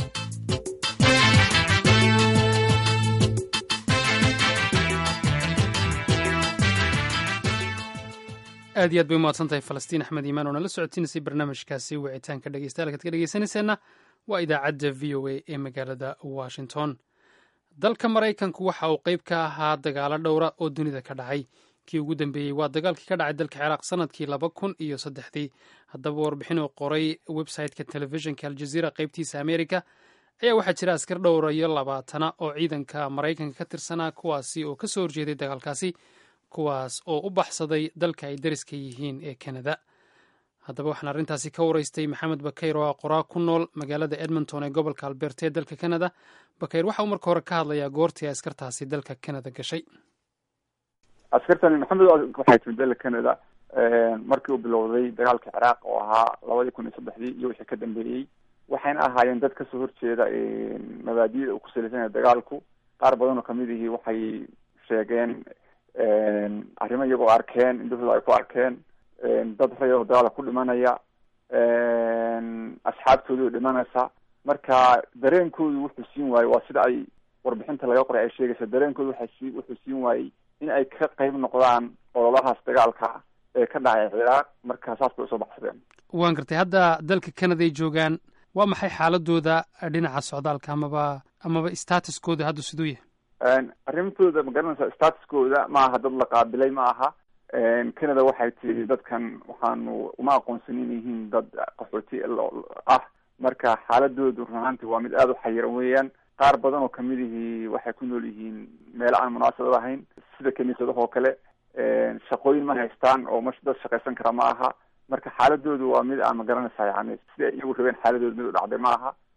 aad iyo aad bay umahadsan tahay falastiin axmed iimaan oo nala socotiinaysay barnaamijkaasi wicitaanka dhegeystayaal kaad ka dhegeysanayseena waa idaacadda v o a ee magaalada washington. dalka maraykanku waxa uu qayb ka ahaa dagaalo dhowra oo dunida ka dhacay. kii ugu dambeeyey waa dagaalkii ka dhacay dalka ciraaq sanadkii laba kun iyo saddexdii. haddaba warbixin oo qoray website-ka telefishinka aljaziira qaybtiisa america ayaa waxaa jira askar dhowra iyo labaatana oo ciidanka maraykanka ka tirsanaa, kuwaasi oo kasoo horjeeday dagaalkaasi, kuwaas oo u baxsaday dalka ay dariska yihiin ee kanada. haddaba waxaan arrintaasi ka waraystay maxamed bakayr oo ah qoraa ku nool magaalada edmonton ee gobolka alberta ee dalka kanada. bakayr waxa uu marka hore ka hadlayaa goortii ay askartaasi dalka kanada gashay. askartani maxamed waxay timid dalka kanada markii uu bilowday dagaalka ciraaq oo ahaa labadii kun iyo saddexdii iyo wixii ka dambeeyey, waxayna ahaayeen dad kasoo horjeeda mabaadida uu ku salaysan yahay dagaalku. qaar badan oo kamid ihii waxay sheegeen arrimo iyagoo arkeen, indhahooda ay ku arkeen dad rayoo dagaala ku dhimanaya, asxaabtoodii oo dhimanaysa. marka dareenkoodu wuxuu siin waayey, waa sida ay warbixinta laga qoray ay sheegaysa, dareenkoodu waxay sii wuxuu siin waayey in ay ka qayb noqdaan ololahaas dagaalka ee ka dhacay ciraaq. marka saas bay usoo baxsadeen. waan gartay. hadda dalka canada ay joogaan, waa maxay xaaladooda dhinaca socdaalka amaba amaba statuskooda hadda siduu yahay? arrimtooda ma garanaysa, statuskooda ma aha dad la qaabilay ma aha. canada waxay tiri dadkan waxaanu uma aqoonsanin yihiin dad qaxooti ah. marka xaaladoodu run ahaantii waa mid aada u xayiran weeyaan. qaar badan oo kamid ihii waxay ku nool yihiin meelo aan munaasabad ahayn sida kaniisadahoo kale. shaqooyin ma haystaan oo ma dad shaqaysan kara ma aha. marka xaaladoodu waa mid aan ma garanaysa yani sida iyagu rabeen xaaladooda mid u dhacday ma aha.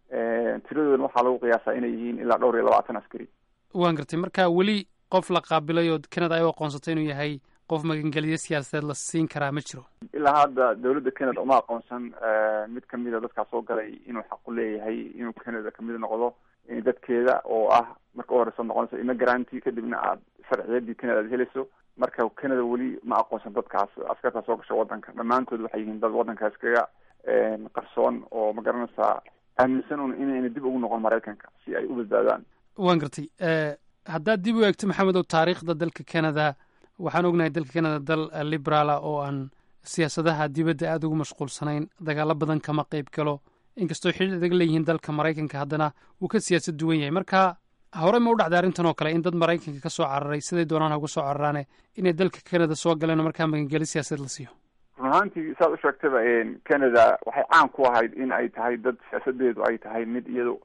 tiradoodana waxaa lagu qiyaasaa inay yihiin ilaa dhowr iyo labaatan askari. waan gartay marka weli qof la qaabilay oo Canada ay u aqoonsatay inuu yahay qof magangeliye siyaasadeed la siin karaa ma jiro? ilaa hadda dawladda Canada uma aqoonsan mid kamid a dadkaas soo galay inuu xaq u leeyahay inuu Canada kamid noqdo dadkeeda oo ah marka hore soo noqonaysa immigrant kadibna aad sharciyadii Canada helayso. marka Canada weli ma aqoonsan dadkaas askarta soo gashay wadanka. dhammaantood waxay yihiin dad wadankaas kaga qarsoon oo ma garanaysaa aaminsan un inayna dib ugu noqon Maraykanka si ay u badbaadaan. waan gartay haddaad dib u eegto maxamed oo taariikhda dalka Canada waxaan ognahay dalka Canada dal liberaala oo aan siyaasadaha dibadda aada ugu mashquulsanayn, dagaalo badan kama qayb galo, inkastoo xidhiir adag leeyihiin dalka Maraykanka haddana wuu ka siyaasad duwan yahay. marka hore ma u dhacday arrintan oo kale in dad Maraykanka ka soo cararay siday doonaan ha uga soo cararaane inay dalka Canada soo galeen oo markaa magangeli siyaasadeed la siiyo? run ahaantii saad u sheegtaba Canada waxay caan ku ahayd in ay tahay dad siyaasadeedu ay tahay mid iyado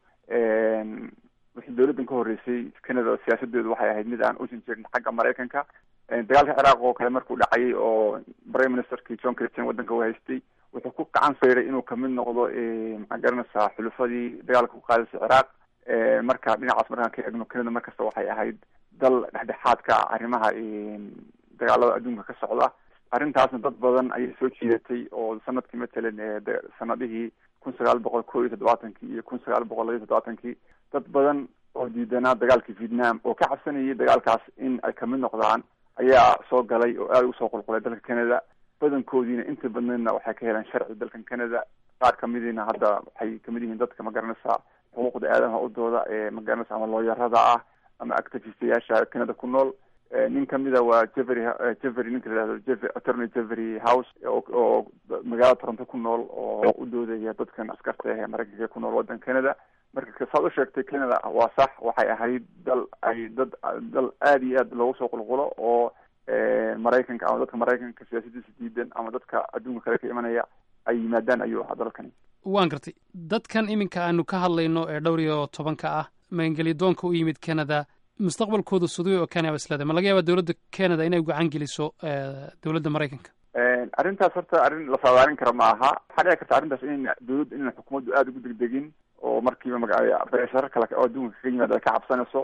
wixii dawladdan ka horreysay Canada siyaasadeedu waxay ahayd mid aan usan jirin xagga Maraykanka. dagaalka Ciraaq oo kale markuu dhacayay oo prime ministerkii John Kerry wadanka uu haystay wuxuu ku gacan sayray inuu kamid noqdo maxaa garanaysaa xulufadii dagaalka ku qaadaysa Ciraaq. marka dhinacaas markaan ka eegno Canada markasta waxay ahayd dal dhexdhexaadka arrimaha dagaalada adduunka ka socda. arrintaasna dad badan ayay soo jiidatay oo sanadkii matalan sanadihii kun sagaal boqol koo iyo toddobaatankii iyo kun sagaal boqol laba iyo toddobaatankii dad badan oo diidanaa dagaalkii Vietnam oo ka cabsanayay dagaalkaas in ay kamid noqdaan ayaa soo galay oo aada usoo qulqulay dalka Canada. badankoodiina inta badneedna waxay ka heleen sharci dalkan Canada. qaar kamidina hadda waxay kamid yihiin dadka ma garanaysaa xuquuqda aadamaha u dooda ee ma garanaysa ama looyarada ah ama activistayaasha Canada ku nool. nin kamida waa Jeffrey Jeffrey ninka la yidhahdo attorney Jeffrey House oo magaalada Toronto ku nool oo u doodaya dadkan askarta ee Maraykanka ku nool wadanka Canada. marka saad u sheegtay Canada waa sax waxay ahayd dal ay dad dal aada iyo aad loogu soo qulqulo oo Maraykanka ama dadka Maraykanka siyaasadiisa diidan ama dadka adduunka kale ka imanaya ay yimaadaan ayuu ahaa dalkani. waan gartay dadkan iminka aanu ka hadlayno ee dhowr iyo tobanka ah magangeli doonka u yimid Canada mustaqbalkooda siduu oo Canada islaada ma laga yaabaa dawladda Canada inay gacan geliso dawladda Maraykanka? arrintaas horta arrin la saadaalin kara ma aha. waxaa dhici karta arrintaas in dawladda in xukuumaddu aada ugu degdegin oo markiiba maga beesharar kale oo adduunka ka yimaada ay ka cabsanayso.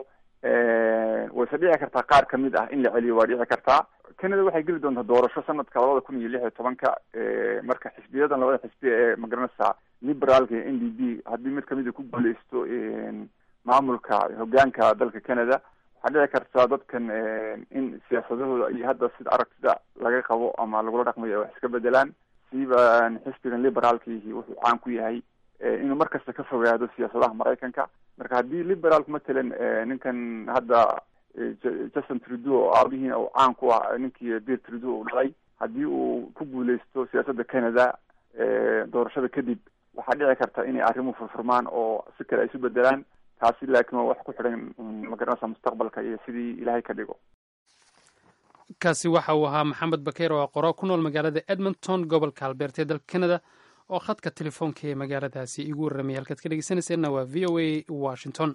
wayse dhici kartaa qaar kamid ah in la celiyo waa dhici kartaa. Canada waxay geli doontaa doorasho sanadka labada kun iyo lix iyo tobanka marka xisbiyadan labada xisbi ee magaranaysaa liberaalka iyo N D P haddii mid kamid a ku guuleysto maamulka hogaanka dalka Canada waxaa dhici kartaa dadkan in siyaasadahooda iyo hadda sida aragtida laga qabo ama lagula dhaqmayo wax iska bedelaan. siiba xisbigan liberaalkiihi wuxuu caan ku yahay inuu markasta ka fogaado siyaasadaha Maraykanka. marka haddii liberaalku matalan ninkan hadda Justin Trudeau oo aabihiina uu caan ku ah ninkii Pierre Trudeau uu dhalay haddii uu ku guuleysto siyaasadda Canada doorashada kadib waxaa dhici karta inay arrimuhu furfurmaan oo si kale ay isu bedelaan. taasi laakiin waa wax ku xidhan magaranaysa mustaqbalka iyo sidii ilaahay ka dhigo. kaasi waxa uu ahaa maxamed bakeer oo qoro ku nool magaalada Edmonton gobolka Alberta ee dalka Canada oo khadka telefoonka ee magaaladaasi igu warramay. halkaad ka dhegeysanayseena waa V O A Washington.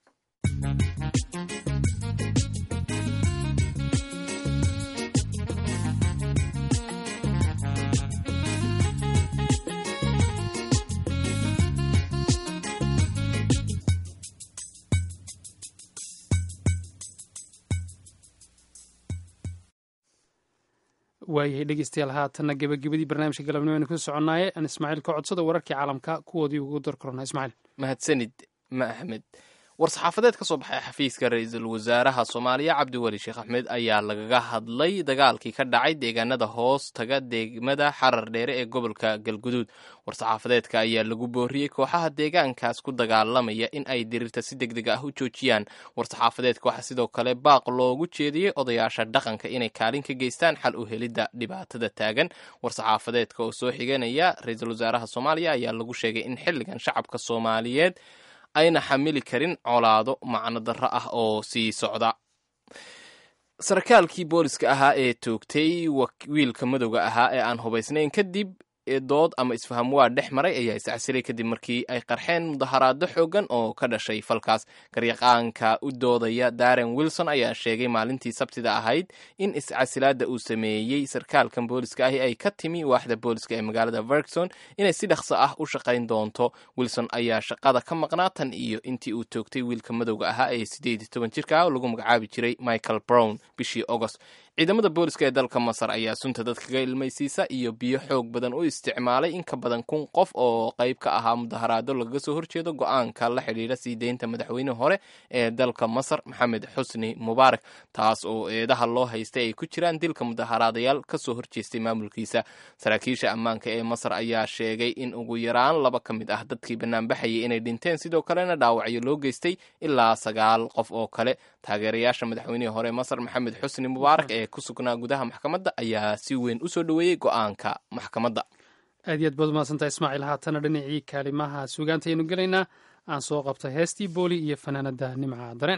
waayahay dhegeystayaal haatanna gebagabadii barnaamijka galabnimo aynu ku soconnaaye aan ismaaciil ka codsada wararkii caalamka kuwoodii ugu dar korona. ismaaciil mahadsanid ma axmed. war-saxaafadeed ka soo baxay xafiiska ra-iisul wasaaraha Soomaaliya Cabdiweli Sheekh Axmed ayaa lagaga hadlay dagaalkii ka dhacay deegaanada hoos taga degmada Xarar Dheere ee gobolka Galguduud. war-saxaafadeedka ayaa lagu booriyey kooxaha deegaankaas ku dagaalamaya in ay dirirta si degdeg ah u joojiyaan. war-saxaafadeedka waxaa sidoo kale baaq loogu jeediyey odayaasha dhaqanka inay kaalin ka geystaan xal u helidda dhibaatada taagan. war-saxaafadeedka oo soo xiganaya ra-iisul wasaaraha Soomaaliya ayaa lagu sheegay in xilligan shacabka Soomaaliyeed ayna xamili karin colaado macno darro ah oo sii socda. sarkaalkii booliska ahaa ee toogtay wiilka madowga ahaa ee aan hubaysnayn kadib dood ama isfaham waa dhex maray ayaa iscasilay kadib markii ay qarxeen mudaharaado xoogan oo ka dhashay falkaas. garyaqaanka u doodaya Darren Wilson ayaa sheegay maalintii sabtida ahayd in iscasilaada uu sameeyey sarkaalkan booliska ahi ay ka timi waaxda booliska ee magaalada Ferguson inay si dhaqso ah u shaqayn doonto. Wilson ayaa shaqada ka maqnaa tan iyo intii uu toogtay wiilka madowga ahaa ee sideed iyo toban jirka ah oo lagu magacaabi jiray Michael Brown bishii August. ciidamada booliska ee dalka Masar ayaa sunta dadka ka ilmaysiisa iyo biyo xoog badan u isticmaalay in ka badan kun qof oo qayb ka ahaa mudaharaado lagaga soo horjeedo go'aanka la xidhiidha sii deynta madaxweyne hore ee dalka Masar Maxamed Xusni Mubaarak, taas oo eedaha loo haystay ay ku jiraan dilka mudaharaadayaal ka soo horjeestay maamulkiisa. saraakiisha ammaanka ee Masar ayaa sheegay in ugu yaraan laba ka mid ah dadkii banaanbaxayay inay dhinteen, sidoo kalena dhaawacyo loo geystay ilaa sagaal qof oo kale. taageerayaasha madaxweynihii hore Masar Maxamed Xusni Mubaarak ee ku sugnaa gudaha maxkamadda ayaa si weyn u soo dhoweeyey go'aanka maxkamadda. aad iyo aad baad umahadsantahay ismaaciil. haatana dhinacii kaalimaha suugaanta aynu gelaynaa. aan soo qabtay heestii booli iyo fanaanada Nimca Dareen.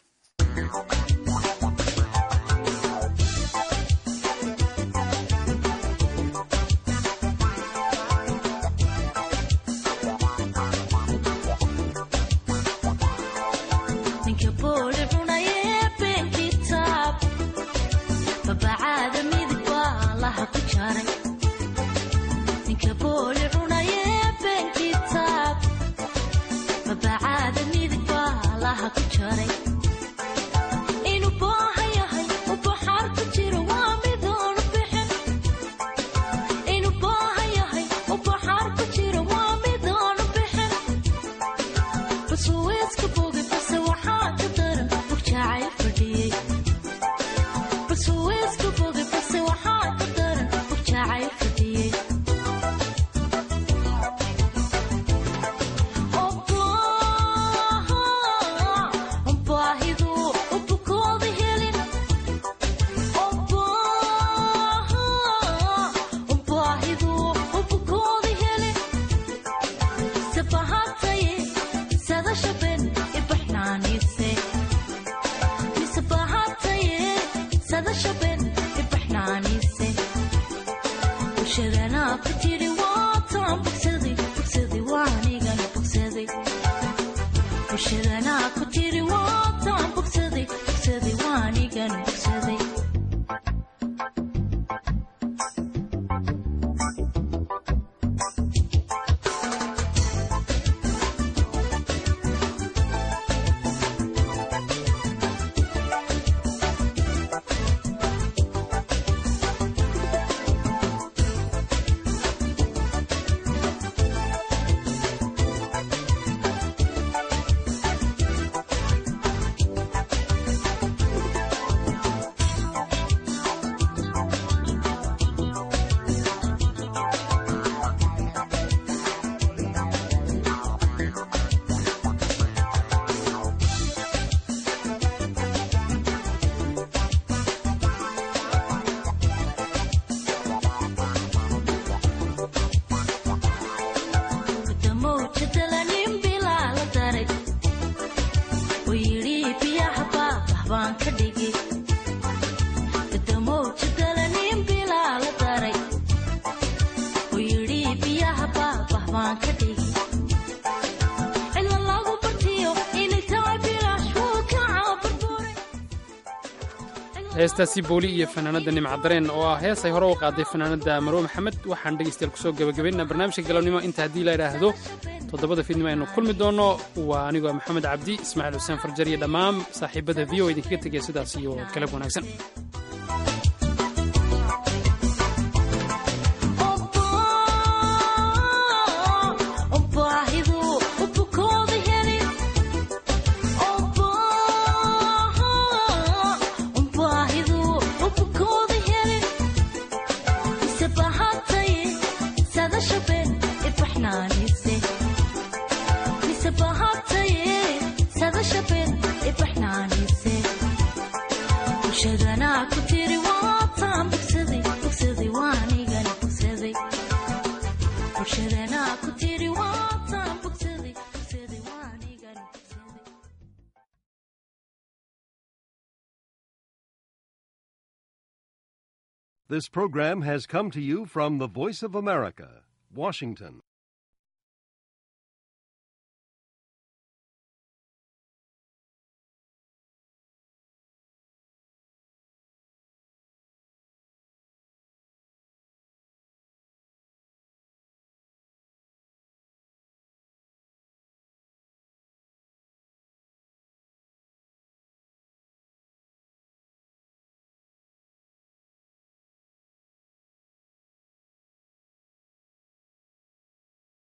heestaasi booli iyo fanaanada Nimca Dareen oo ah hees ay hore u qaaday fanaanada Marwo Maxamed. waxaan dhegeystayaal ku soo gabagabaynaa barnaamijka galabnimo inta haddii la yidhaahdo toddobada fiidnimo aynu kulmi doono. waa anigoo Maxamed Cabdi, Ismaaciil Xuseen Farjar iyo dhammaan saaxiibada V O idinkaga tegaya sidaas iyo galab wanaagsan. This program has come to you from the Voice of America, Washington.